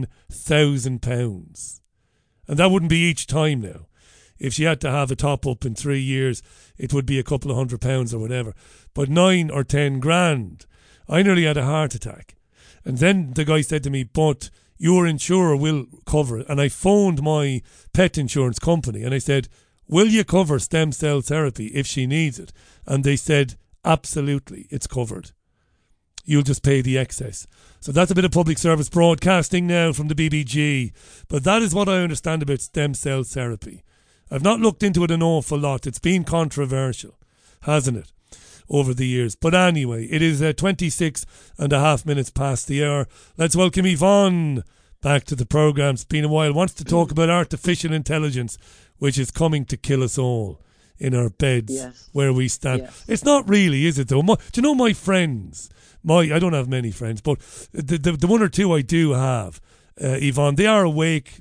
£10,000. And that wouldn't be each time now. If she had to have a top up in 3 years, it would be a couple of £100 or whatever. But 9 or 10 grand. I nearly had a heart attack. And then the guy said to me, but your insurer will cover it. And I phoned my pet insurance company and I said, will you cover stem cell therapy if she needs it? And they said, absolutely, it's covered. You'll just pay the excess. So that's a bit of public service broadcasting now from the BBG. But that is what I understand about stem cell therapy. I've not looked into it an awful lot. It's been controversial, hasn't it? over the years. But anyway, it is 26 and a half minutes past the hour. Let's welcome Yvonne back to the programme. It's been a while. Wants to talk about artificial intelligence, which is coming to kill us all in our beds where we stand. Yes. It's not really, is it though? Do you know my friends? I don't have many friends, but the one or two I do have, Yvonne, they are awake.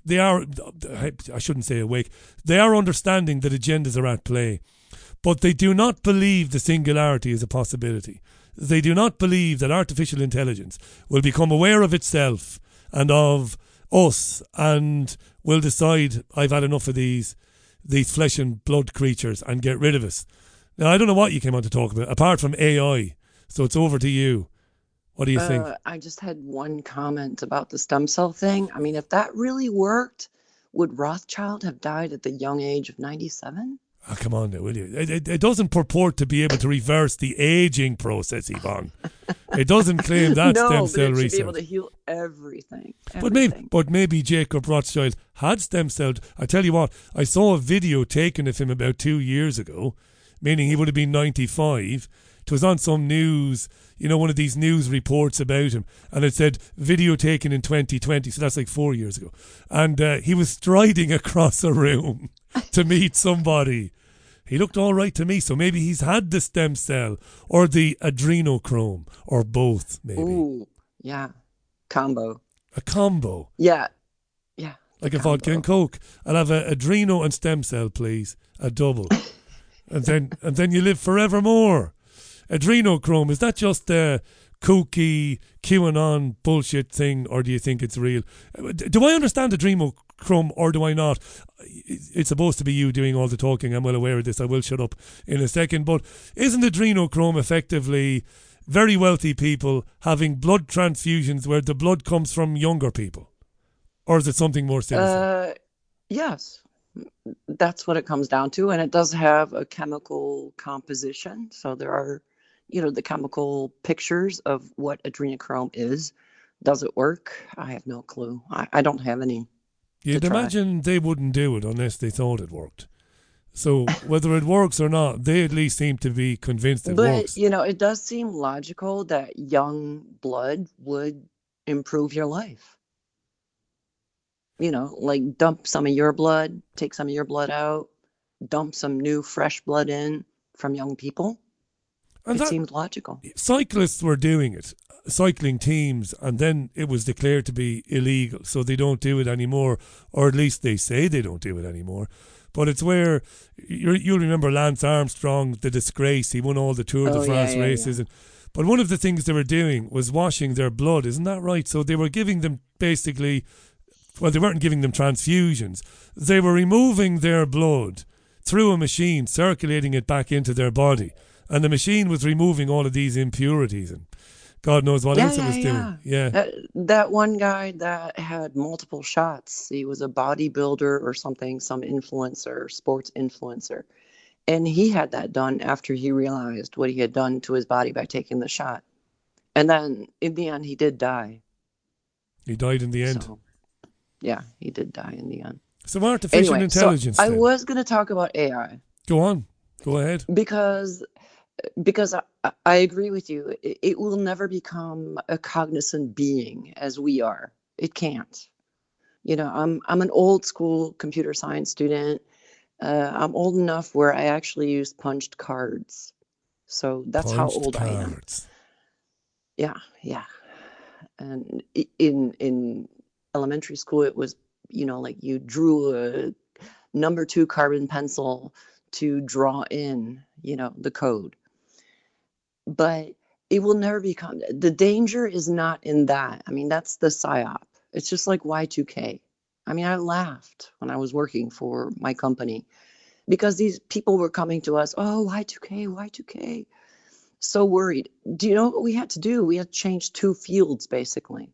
I shouldn't say awake. They are understanding that agendas are at play, but they do not believe the singularity is a possibility. They do not believe that artificial intelligence will become aware of itself and of us and will decide, I've had enough of these flesh and blood creatures and get rid of us. Now, I don't know what you came on to talk about, apart from AI. So it's over to you. What do you think? I just had one comment about the stem cell thing. I mean, if that really worked, would Rothschild have died at the young age of 97? Oh, come on now, will you? It doesn't purport to be able to reverse the aging process, Yvonne. It doesn't claim that stem cell research. No, but it should be able to heal everything. But maybe Jacob Rothschild had stem cell. I tell you what, I saw a video taken of him about 2 years ago, meaning he would have been 95. It was on some news, one of these news reports about him, and it said video taken in 2020, so that's like 4 years ago. And he was striding across a room to meet somebody. He looked all right to me, so maybe he's had the stem cell or the adrenochrome or both, maybe. Ooh, yeah, combo. A combo? Yeah. Like a vodka and Coke. I'll have a adreno and stem cell, please, a double. and then you live forevermore. Adrenochrome, is that just a kooky QAnon bullshit thing, or do you think it's real? Do I understand adrenochrome or do I not? It's supposed to be you doing all the talking. I'm well aware of this. I will shut up in a second. But isn't adrenochrome effectively very wealthy people having blood transfusions where the blood comes from younger people? Or is it something more sinister? Yes. That's what it comes down to. And it does have a chemical composition. So there are, the chemical pictures of what adrenochrome is. Does it work? I have no clue. I don't have any. You'd imagine they wouldn't do it unless they thought it worked. So whether it works or not, they at least seem to be convinced it works. But, it does seem logical that young blood would improve your life. Like dump some of your blood, take some of your blood out, dump some new fresh blood in from young people. And it seems logical. Cyclists were doing it, cycling teams, and then it was declared to be illegal, so they don't do it anymore, or at least they say they don't do it anymore. But it's where, you'll remember Lance Armstrong, the disgrace, he won all the Tour de France races. Yeah. But one of the things they were doing was washing their blood, isn't that right? So they were giving them basically... Well, they weren't giving them transfusions. They were removing their blood through a machine, circulating it back into their body. And the machine was removing all of these impurities and God knows what else it was doing. Yeah. That one guy that had multiple shots, he was a bodybuilder or something, some influencer, sports influencer. And he had that done after he realized what he had done to his body by taking the shot. And then in the end, he did die. He died in the end. So, yeah, he did die in the end. So artificial intelligence. I was going to talk about AI. Go on. Go ahead. Because I agree with you. It will never become a cognizant being as we are. It can't. I'm an old school computer science student. I'm old enough where I actually used punched cards. So that's how old I am. Yeah. And in elementary school, it was, like you drew a number 2 carbon pencil to draw in, the code. But it will never become, the danger is not in that. I mean, that's the psyop. It's just like Y2K. I mean, I laughed when I was working for my company because these people were coming to us, oh, Y2K. So worried. Do you know what we had to do? We had to change 2 fields, basically.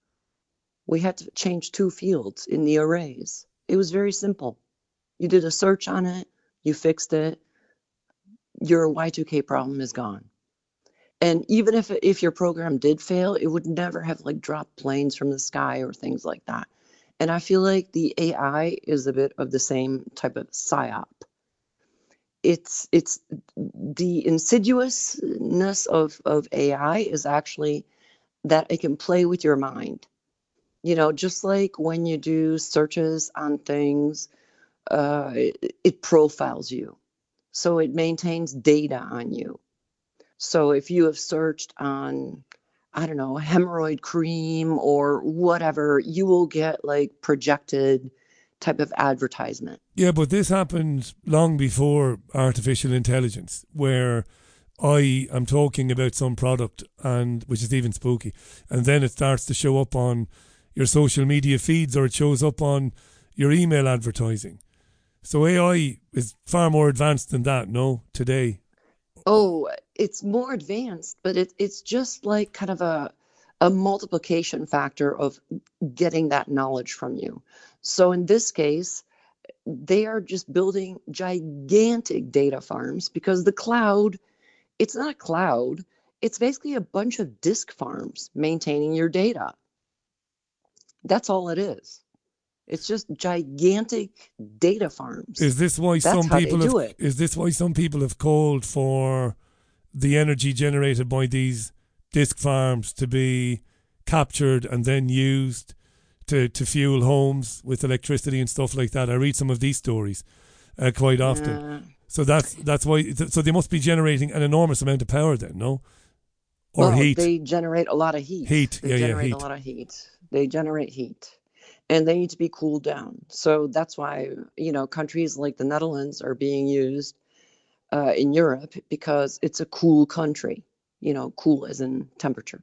We had to change 2 fields in the arrays. It was very simple. You did a search on it, you fixed it, your Y2K problem is gone. And even if your program did fail, it would never have dropped planes from the sky or things like that. And I feel like the AI is a bit of the same type of psyop. it's the insidiousness of AI is actually that it can play with your mind. Just like when you do searches on things, it profiles you. So it maintains data on you. So if you have searched on, I don't know, hemorrhoid cream or whatever, you will get like projected type of advertisement. Yeah, but this happened long before artificial intelligence, where I am talking about some product, and which is even spooky, and then it starts to show up on your social media feeds, or it shows up on your email advertising. So AI is far more advanced than that, no, today. Oh, it's more advanced, but it's just like kind of a multiplication factor of getting that knowledge from you. So in this case, they are just building gigantic data farms because the cloud, it's not a cloud, it's basically a bunch of disk farms maintaining your data. That's all it is. It's just gigantic data farms. Is this why That's some how people they do have, it. is this why some people have called for the energy generated by these disk farms to be captured and then used to fuel homes with electricity and stuff like that? I read some of these stories quite often. So that's why. So they must be generating an enormous amount of power then, no? Or heat. They generate a lot of heat. They generate heat. a lot of heat. They generate heat. And they need to be cooled down. So that's why, countries like the Netherlands are being used in Europe because it's a cool country, cool as in temperature.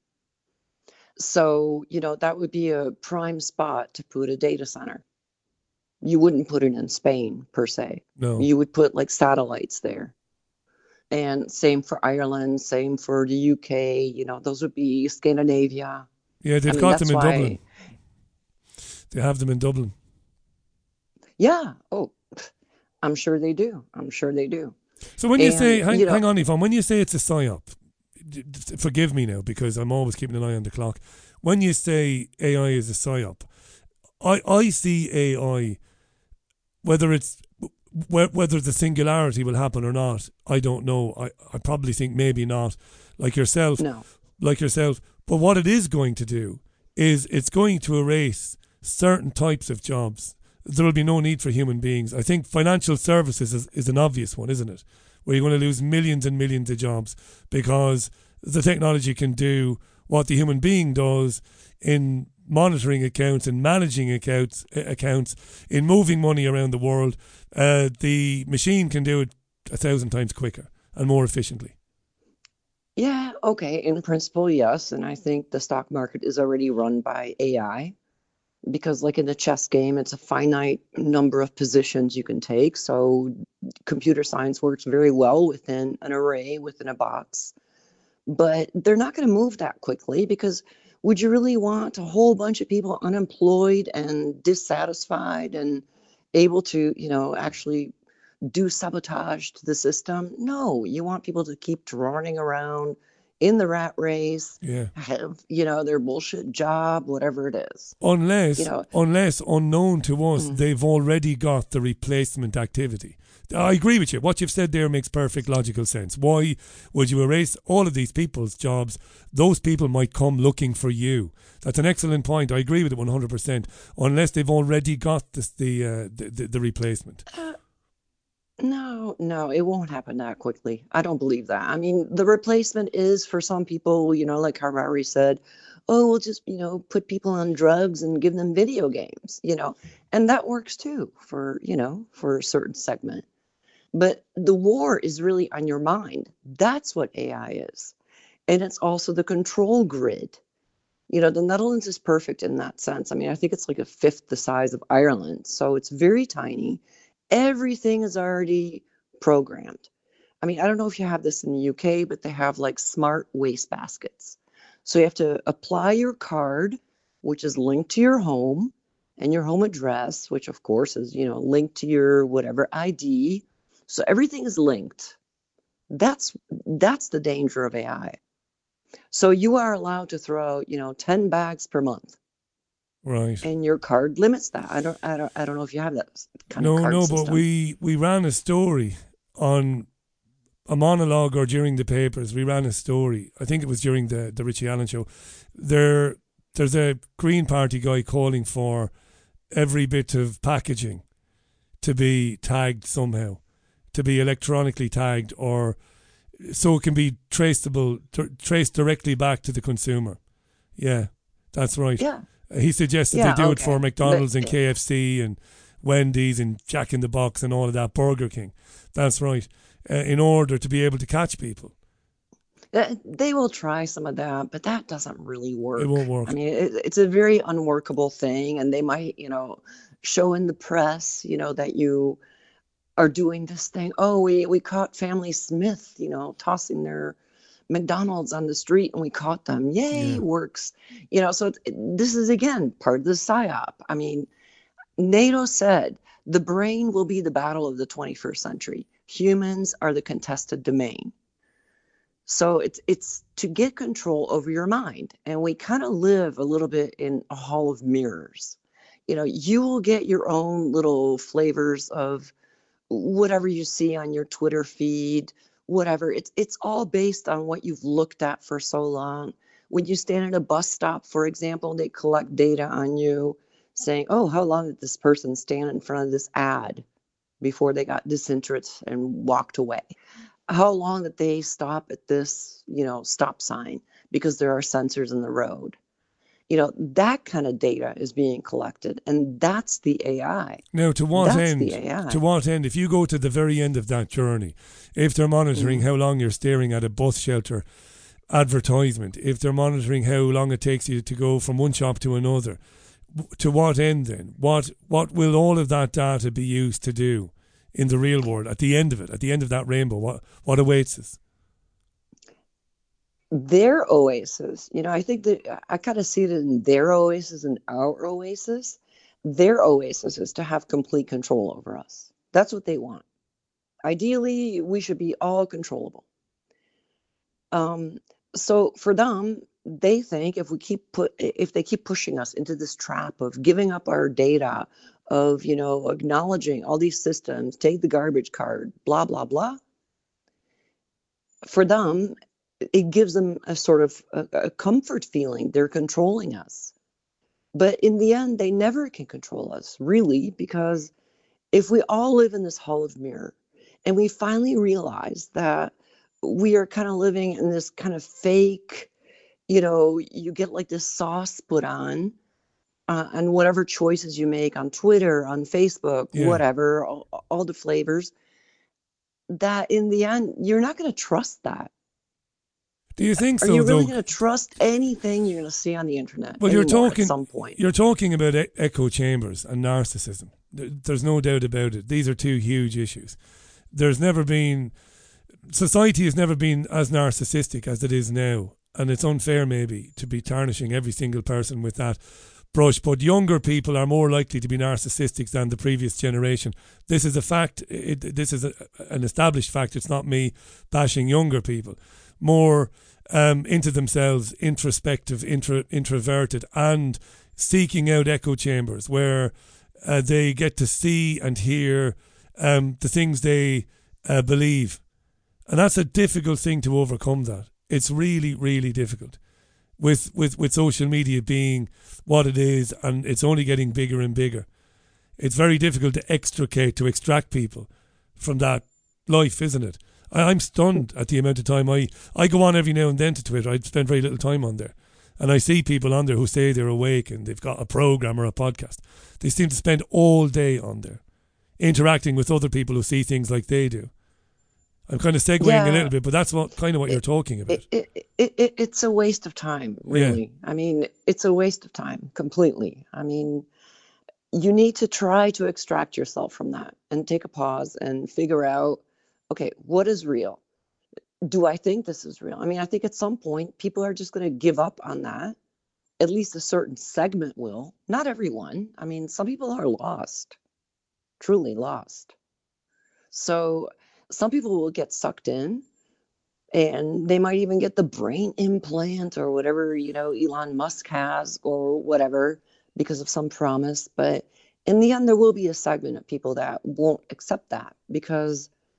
So, that would be a prime spot to put a data center. You wouldn't put it in Spain per se. No. You would put like satellites there. And same for Ireland, same for the UK, those would be Scandinavia. Yeah, they've got them in Dublin. They have them in Dublin. Yeah. Oh, I'm sure they do. So when you say, hang on, Yvonne, when you say it's a psyop, forgive me now because I'm always keeping an eye on the clock. When you say AI is a psyop, I see AI, whether the singularity will happen or not, I don't know. I probably think maybe not, like yourself. No. Like yourself. But what it is going to do is it's going to erase certain types of jobs. There will be no need for human beings. I think financial services is an obvious one, isn't it? Where you're going to lose millions and millions of jobs because the technology can do what the human being does in monitoring accounts and managing accounts, in moving money around the world. The machine can do it 1,000 times quicker and more efficiently. Yeah, okay. In principle, yes. And I think the stock market is already run by AI because like in the chess game, it's a finite number of positions you can take. So computer science works very well within an array, within a box. But they're not going to move that quickly because would you really want a whole bunch of people unemployed and dissatisfied and able to, actually do sabotage to the system? No, you want people to keep droning around in the rat race, have, their bullshit job, whatever it is. Unless unknown to us, they've already got the replacement activity. I agree with you. What you've said there makes perfect logical sense. Why would you erase all of these people's jobs? Those people might come looking for you. That's an excellent point. I agree with it 100%. Unless they've already got the replacement. No, it won't happen that quickly. I don't believe that. I mean, the replacement is for some people, like Harari said, oh, we'll just, put people on drugs and give them video games, and that works too for a certain segment. But the war is really on your mind. That's what AI is. And it's also the control grid. The Netherlands is perfect in that sense. I mean, I think it's like a fifth the size of Ireland. So it's very tiny. Everything is already programmed. I mean, I don't know if you have this in the UK, but they have like smart waste baskets. So you have to apply your card, which is linked to your home and your home address, which of course is, linked to your whatever ID. So everything is linked. That's the danger of AI. So you are allowed to throw out, 10 bags per month. Right. And your card limits that. I don't know if you have that kind of card system. But we ran a story on a monologue or during the papers. We ran a story. I think it was during the Richie Allen show. There's a Green Party guy calling for every bit of packaging to be tagged somehow, to be electronically tagged, or so it can be traced directly back to the consumer. Yeah, that's right. Yeah. He suggested they do it for McDonald's and KFC and Wendy's and Jack in the Box and all of that, Burger King. That's right. In order to be able to catch people. They will try some of that, but that doesn't really work. It won't work. I mean, it's a very unworkable thing, and they might, show in the press, that you are doing this thing. Oh, we caught Family Smith, tossing their McDonald's on the street, and we caught them. Yay, Yeah. works. So this is, again, part of the PSYOP. I mean, NATO said the brain will be the battle of the 21st century. Humans are the contested domain. So it's to get control over your mind. And we kind of live a little bit in a hall of mirrors. You will get your own little flavors of whatever you see on your Twitter feed, whatever. It's all based on what you've looked at for so long. When you stand at a bus stop, for example, they collect data on you saying, oh, how long did this person stand in front of this ad before they got disinterested and walked away? How long did they stop at this, stop sign because there are sensors in the road? That kind of data is being collected, and that's the AI. Now, to what That's end? the AI. To what end? If you go to the very end of that journey, if they're monitoring how long you're staring at a bus shelter advertisement, if they're monitoring how long it takes you to go from one shop to another, to what end then? What will all of that data be used to do in the real world at the end of it, at the end of that rainbow? What awaits us? Their oasis, I think that I kind of see it in their oasis and our oasis. Their oasis is to have complete control over us. That's what they want. Ideally, we should be all controllable. So for them, they think if they keep pushing us into this trap of giving up our data, of acknowledging all these systems, take the garbage card, blah blah blah. For them, it gives them a sort of a comfort feeling. They're controlling us. But in the end, they never can control us, really, because if we all live in this hall of mirror and we finally realize that we are kind of living in this kind of fake, you get like this sauce put on whatever choices you make on Twitter, on Facebook, whatever, all the flavors, that in the end, you're not going to trust that. Do you think so? Are you really going to trust anything you're going to see on the internet? Well, at some point. You're talking about echo chambers and narcissism. There's no doubt about it. These are two huge issues. Society has never been as narcissistic as it is now, and it's unfair maybe to be tarnishing every single person with that brush, but younger people are more likely to be narcissistic than the previous generation. This is a fact. This is an established fact. It's not me bashing younger people. More into themselves, introspective, introverted, and seeking out echo chambers where they get to see and hear the things they believe. And that's a difficult thing to overcome that. It's really, really difficult. With social media being what it is, and it's only getting bigger and bigger. It's very difficult to extract people from that life, isn't it? I'm stunned at the amount of time I go on every now and then to Twitter. I spend very little time on there. And I see people on there who say they're awake and they've got a program or a podcast. They seem to spend all day on there, interacting with other people who see things like they do. I'm kind of segueing a little bit, but that's what you're talking about. It's a waste of time, really. Yeah. I mean, it's a waste of time, completely. I mean, you need to try to extract yourself from that and take a pause and figure out, okay, what is real? Do I think this is real? I mean, I think at some point, people are just going to give up on that. At least a certain segment will. Not everyone. I mean, some people are lost, truly lost. So some people will get sucked in, and they might even get the brain implant or whatever, Elon Musk has or whatever because of some promise. But in the end, there will be a segment of people that won't accept that because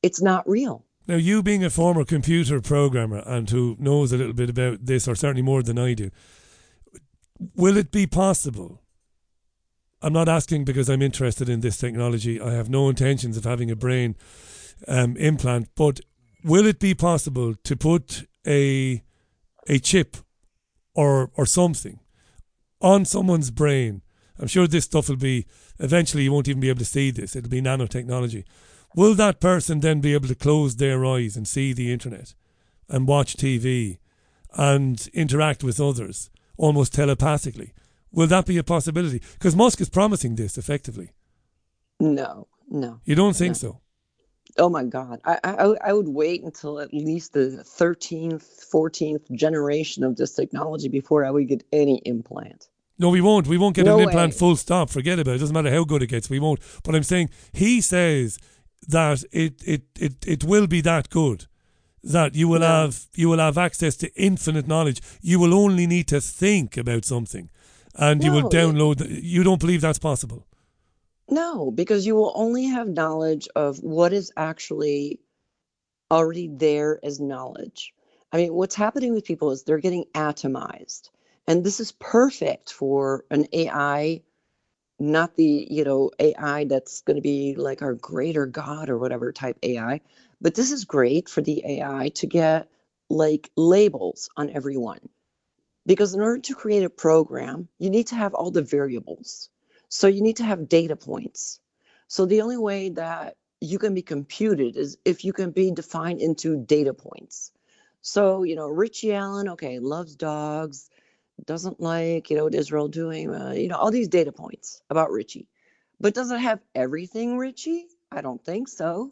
It's not real. Now, you being a former computer programmer and who knows a little bit about this, or certainly more than I do, will it be possible? I'm not asking because I'm interested in this technology. I have no intentions of having a brain implant, but will it be possible to put a chip or something on someone's brain? I'm sure this stuff will be, eventually you won't even be able to see this. It'll be nanotechnology. Will that person then be able to close their eyes and see the internet and watch TV and interact with others almost telepathically? Will that be a possibility? Because Musk is promising this effectively. No. You don't think so? Oh my God. I would wait until at least the 13th, 14th generation of this technology before I would get any implant. No, we won't. We won't get No an implant way. full stop. Forget about it. It doesn't matter how good it gets. We won't. But I'm saying, he says that it will be that good, that you will have access to infinite knowledge. You will only need to think about something, and you will download. You don't believe that's possible? No, because you will only have knowledge of what is actually already there as knowledge. I mean, what's happening with people is they're getting atomized. And this is perfect for an AI, not the, AI that's going to be like our greater God or whatever type AI. But this is great for the AI to get like labels on everyone. Because in order to create a program, you need to have all the variables. So you need to have data points. So the only way that you can be computed is if you can be defined into data points. So, Richie Allen, okay, loves dogs, doesn't like, what Israel doing, all these data points about Richie. But does it have everything, Richie? I don't think so.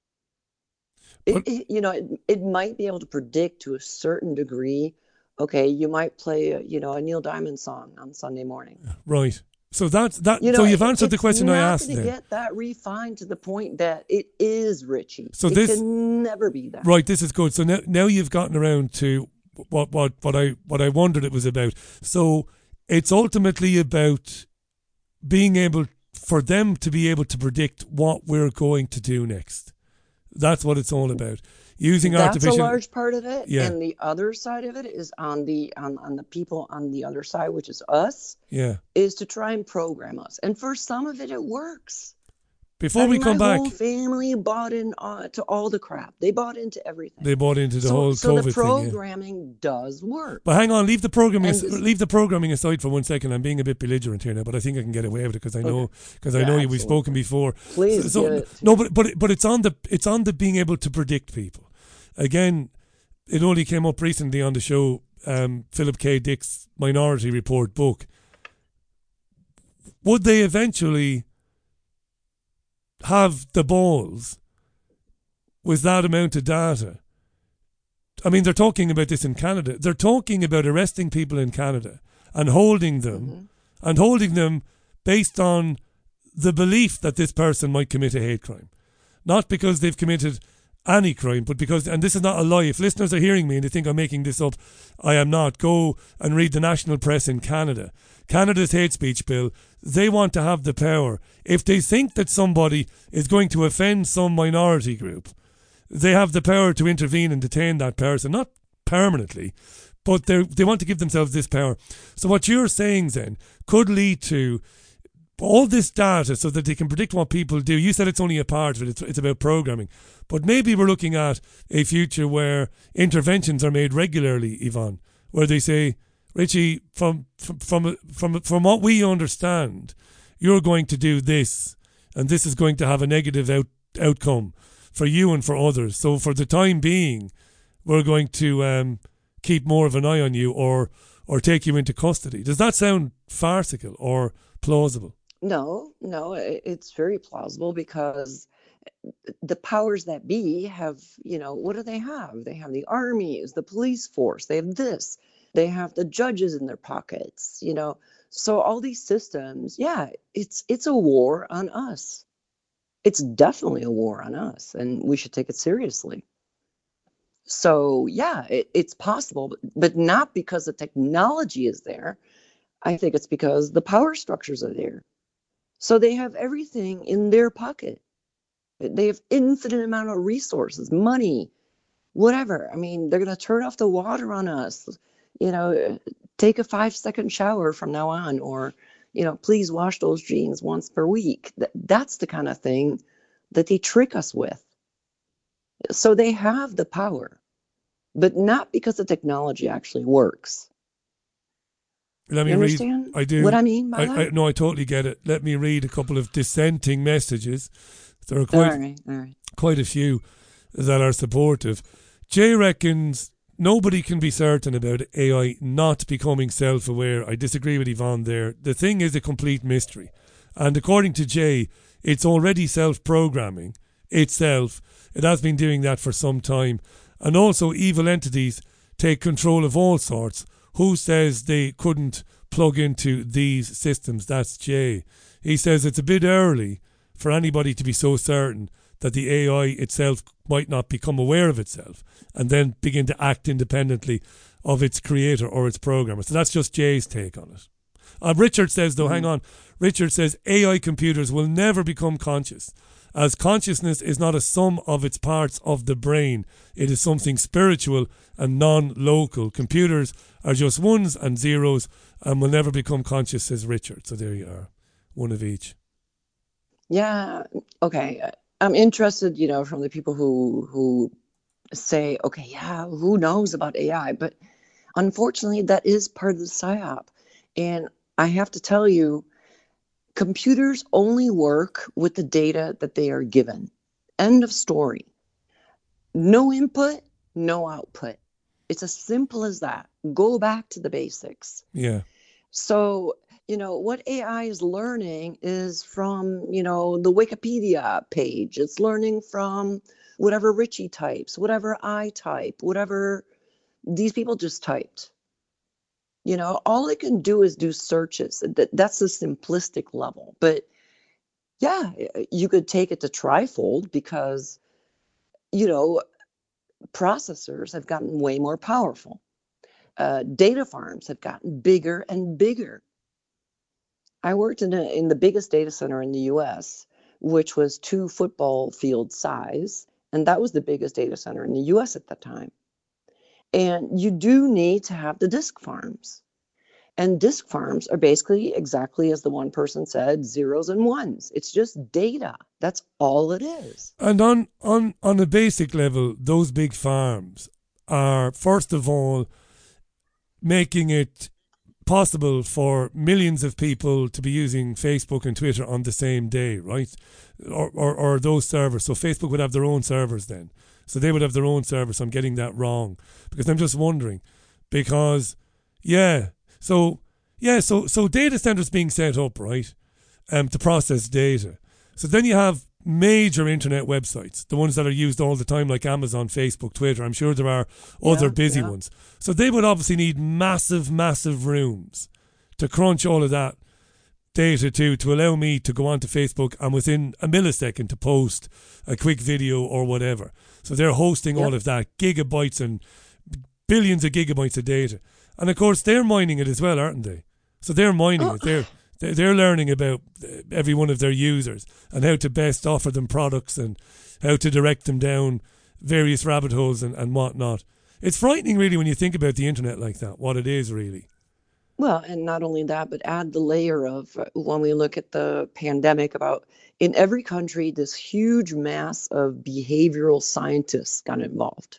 It might be able to predict to a certain degree. Okay, you might play, a Neil Diamond song on Sunday morning. Right. So that's that. So you've answered the question I asked. It's not going to get that refined to the point that it is Richie. So it can never be that. Right. This is good. So now you've gotten around to what I wondered it was about. So it's ultimately about being able for them to be able to predict what we're going to do next. That's what it's all about. Using artificial. That's a large part of it. Yeah. And the other side of it is on the people on the other side, which is us. Yeah. Is to try and program us. And for some of it works. Before we come back, my whole family bought in to all the crap. They bought into everything. They bought into the whole COVID thing. So the programming programming does work. But hang on, leave the programming aside for 1 second. I'm being a bit belligerent here now, but I think I can get away with it because I know you. We've spoken before. Please, but it's on the being able to predict people. Again, it only came up recently on the show. Philip K. Dick's Minority Report book. Would they eventually have the balls with that amount of data? I mean, they're talking about this in Canada. They're talking about arresting people in Canada and holding them, based on the belief that this person might commit a hate crime. Not because they've committed any crime, but because, and this is not a lie, if listeners are hearing me and they think I'm making this up, I am not. Go and read the national press in Canada. Canada's hate speech bill, they want to have the power. If they think that somebody is going to offend some minority group, they have the power to intervene and detain that person, not permanently, but they want to give themselves this power. So what you're saying then could lead to all this data so that they can predict what people do. You said it's only a part of it, it's about programming. But maybe we're looking at a future where interventions are made regularly, Yvonne, where they say, Richie, from what we understand, you're going to do this, and this is going to have a negative outcome for you and for others. So for the time being, we're going to keep more of an eye on you or take you into custody. Does that sound farcical or plausible? No, it's very plausible because the powers that be have, what do they have? They have the armies, the police force, they have this. They have the judges in their pockets, So all these systems, it's a war on us. It's definitely a war on us, and we should take it seriously. So, it's possible, but not because the technology is there. I think it's because the power structures are there. So they have everything in their pocket. They have infinite amount of resources, money, whatever. I mean, they're going to turn off the water on us. Take a 5-second shower from now on, or, please wash those jeans once per week. That's the kind of thing that they trick us with. So they have the power, but not because the technology actually works. Let me you read. Understand I do. What I mean by that? No, I totally get it. Let me read a couple of dissenting messages. There are quite All right. quite a few that are supportive. Jay reckons nobody can be certain about AI not becoming self-aware. I disagree with Yvonne there. The thing is a complete mystery. And according to Jay, it's already self-programming itself. It has been doing that for some time. And also evil entities take control of all sorts. Who says they couldn't plug into these systems? That's Jay. He says it's a bit early for anybody to be so certain that the AI itself might not become aware of itself and then begin to act independently of its creator or its programmer. So that's just Jay's take on it. Richard says, though, hang on. Richard says AI computers will never become conscious, as consciousness is not a sum of its parts of the brain. It is something spiritual and non-local. Computers are just ones and zeros and will never become conscious, says Richard. So there you are. One of each. Yeah. Okay. I'm interested, from the people who say, okay, yeah, who knows about AI? But unfortunately, that is part of the PSYOP. And I have to tell you, computers only work with the data that they are given. End of story. No input, no output. It's as simple as that. Go back to the basics. Yeah. So, what AI is learning is from, the Wikipedia page. It's learning from whatever Richie types, whatever I type, whatever these people just typed. All it can do is do searches. That's the simplistic level. But yeah, you could take it to trifold because, processors have gotten way more powerful. Data farms have gotten bigger and bigger. I worked in the biggest data center in the US, which was 2 football field size. And that was the biggest data center in the US at that time. And you do need to have the disk farms. And disk farms are basically exactly as the one person said, zeros and ones. It's just data. That's all it is. And on a basic level, those big farms are, first of all, making it possible for millions of people to be using Facebook and Twitter on the same day, right? Or those servers. So Facebook would have their own servers then. So they would have their own servers. I'm getting that wrong. Because I'm just wondering. Because, So data centers being set up, right, to process data. So then you have major internet websites, the ones that are used all the time, like Amazon, Facebook, Twitter. I'm sure there are other busy ones. So they would obviously need massive, massive rooms to crunch all of that data to allow me to go onto Facebook and within a millisecond to post a quick video or whatever. So they're hosting all of that, gigabytes and billions of gigabytes of data. And of course, they're mining it as well, aren't they? So they're mining it. They're learning about every one of their users and how to best offer them products and how to direct them down various rabbit holes and whatnot. It's frightening, really, when you think about the internet like that, what it is, really. Well, and not only that, but add the layer of when we look at the pandemic about in every country, this huge mass of behavioral scientists got involved.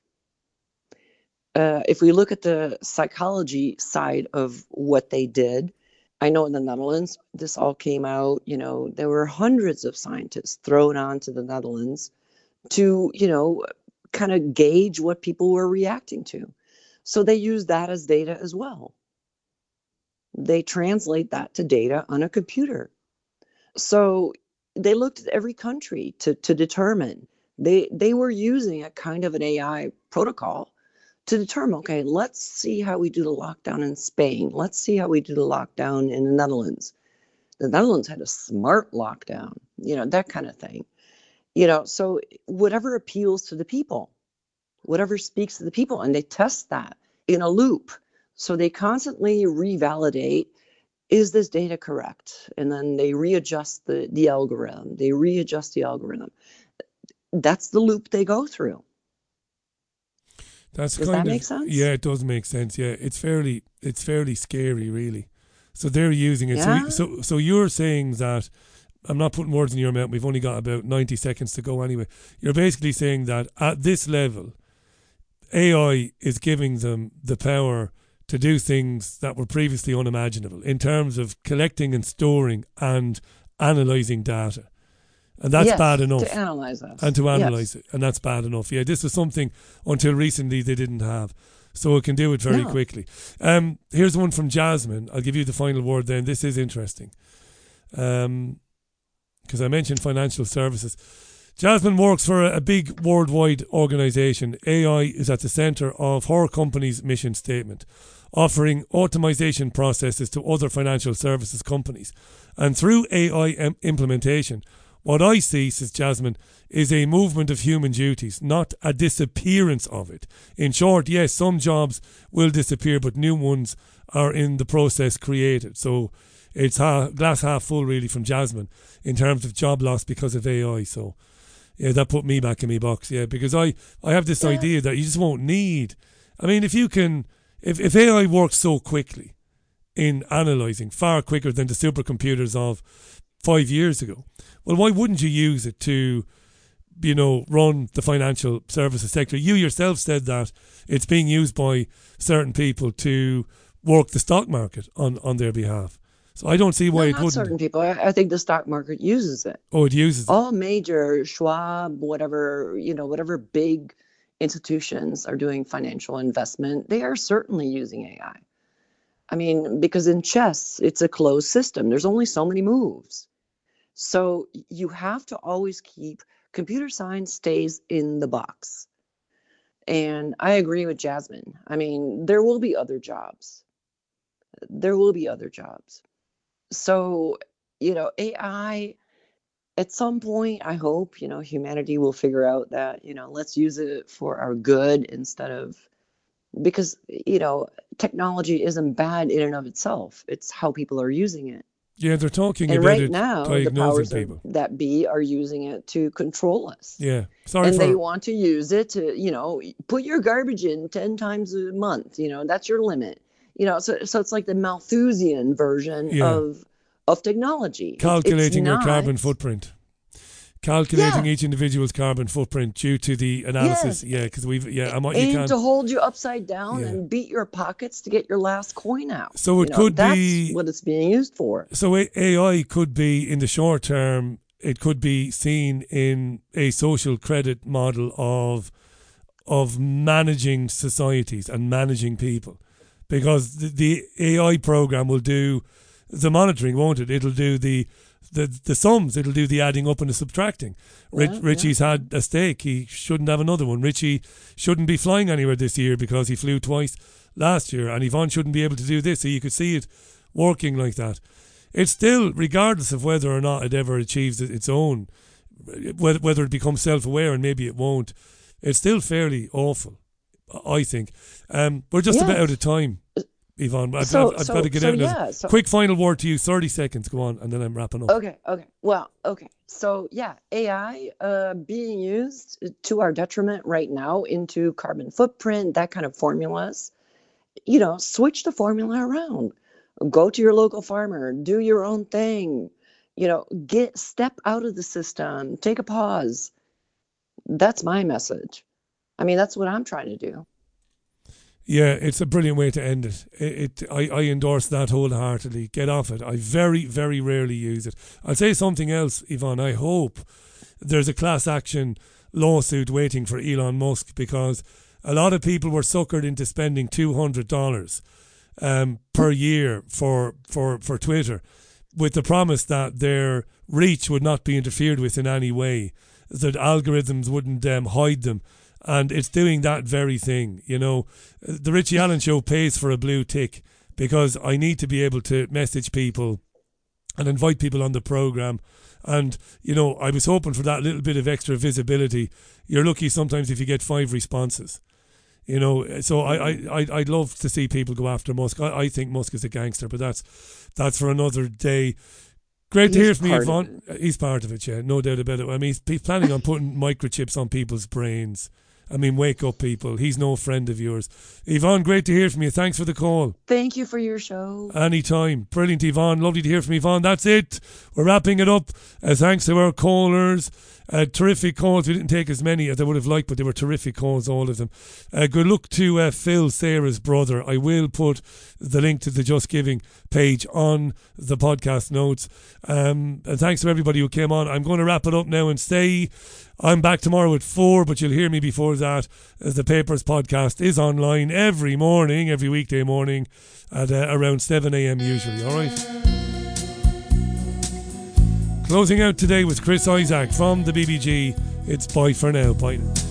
If we look at the psychology side of what they did, I know in the Netherlands, this all came out, there were hundreds of scientists thrown onto the Netherlands to, kind of gauge what people were reacting to. So they use that as data as well. They translate that to data on a computer. So they looked at every country to determine. They were using a kind of an AI protocol to determine, okay, let's see how we do the lockdown in Spain. Let's see how we do the lockdown in the Netherlands. The Netherlands had a smart lockdown, that kind of thing. So whatever appeals to the people, whatever speaks to the people, and they test that in a loop. So they constantly revalidate, is this data correct? And then they readjust the algorithm. They readjust the algorithm. That's the loop they go through. Does that make sense? Yeah, it does make sense. Yeah, it's fairly scary, really. So they're using it. Yeah. So you're saying that, I'm not putting words in your mouth, we've only got about 90 seconds to go anyway. You're basically saying that at this level, AI is giving them the power to do things that were previously unimaginable in terms of collecting and storing and analysing data. And that's bad enough. To analyse us. And to analyse it. And that's bad enough. Yeah, this was something until recently they didn't have. So it can do it very quickly. Here's one from Jasmine. I'll give you the final word then. This is interesting. Because I mentioned financial services. Jasmine works for a big worldwide organisation. AI is at the centre of her company's mission statement, offering automation processes to other financial services companies. And through AI implementation, what I see, says Jasmine, is a movement of human duties, not a disappearance of it. In short, yes, some jobs will disappear, but new ones are in the process created. So it's glass half full, really, from Jasmine in terms of job loss because of AI. So yeah, that put me back in my box. Yeah, because I have this idea that you just won't need. I mean, if AI works so quickly in analysing, far quicker than the supercomputers of 5 years ago, well, why wouldn't you use it to, run the financial services sector? You yourself said that it's being used by certain people to work the stock market on their behalf. So I don't see why it wouldn't. Certain people. I think the stock market uses it. Oh, it uses it. All major Schwab, whatever big institutions are doing financial investment, they are certainly using AI. I mean, because in chess, it's a closed system. There's only so many moves. So you have to always keep, computer science stays in the box. And I agree with Jasmine. I mean, there will be other jobs. So, AI, at some point, I hope, humanity will figure out that, let's use it for our good instead of, because, technology isn't bad in and of itself. It's how people are using it. Yeah, they're talking and about right it now, the powers people. that be are using it to control us. Yeah, they want to use it to, put your garbage in 10 times a month. That's your limit. So it's like the Malthusian version of technology. Calculating your carbon footprint. Calculating each individual's carbon footprint due to the analysis. Yeah, because aim to hold you upside down and beat your pockets to get your last coin out. So it could be that's what it's being used for. So AI could be, in the short term, it could be seen in a social credit model of managing societies and managing people, because the AI program will do the monitoring, won't it? It'll do the sums, it'll do the adding up and the subtracting. Richie's had a stake, he shouldn't have another one. Richie shouldn't be flying anywhere this year because he flew twice last year, and Yvonne shouldn't be able to do this. So you could see it working like that. It's still, regardless of whether or not it ever achieves its own, whether it becomes self-aware, and maybe it won't, it's still fairly awful, I think. We're just about out of time, Yvonne. I've got to get out now. Quick final word to you, 30 seconds, go on, and then I'm wrapping up. Okay. Well, okay. So, AI being used to our detriment right now into carbon footprint, that kind of formulas. Switch the formula around. Go to your local farmer, do your own thing. Step out of the system, take a pause. That's my message. I mean, that's what I'm trying to do. Yeah, it's a brilliant way to end it. I endorse that wholeheartedly. Get off it. I very, very rarely use it. I'll say something else, Yvonne. I hope there's a class action lawsuit waiting for Elon Musk, because a lot of people were suckered into spending $200 per year for Twitter, with the promise that their reach would not be interfered with in any way, that algorithms wouldn't hide them. And it's doing that very thing. The Richie Allen Show pays for a blue tick, because I need to be able to message people and invite people on the programme. And, I was hoping for that little bit of extra visibility. You're lucky sometimes if you get 5 responses. You know, so I'd love to see people go after Musk. I think Musk is a gangster, but that's for another day. Great to hear from you, Yvonne. He's part of it, yeah, no doubt about it. I mean, he's planning on putting microchips on people's brains. I mean, wake up, people. He's no friend of yours. Yvonne, great to hear from you. Thanks for the call. Thank you for your show. Anytime. Brilliant, Yvonne. Lovely to hear from Yvonne. That's it. We're wrapping it up. Thanks to our callers. Terrific calls. We didn't take as many as I would have liked, but they were terrific calls, all of them. Good luck to Phil, Sarah's brother. I will put the link to the Just Giving page on the podcast notes. And thanks to everybody who came on. I'm going to wrap it up now and say I'm back tomorrow at 4, but you'll hear me before that, as the Papers podcast is online every morning, every weekday morning at around 7 a.m. usually. All right. Closing out today with Chris Isaak from the BBG. It's bye for now. Bye now.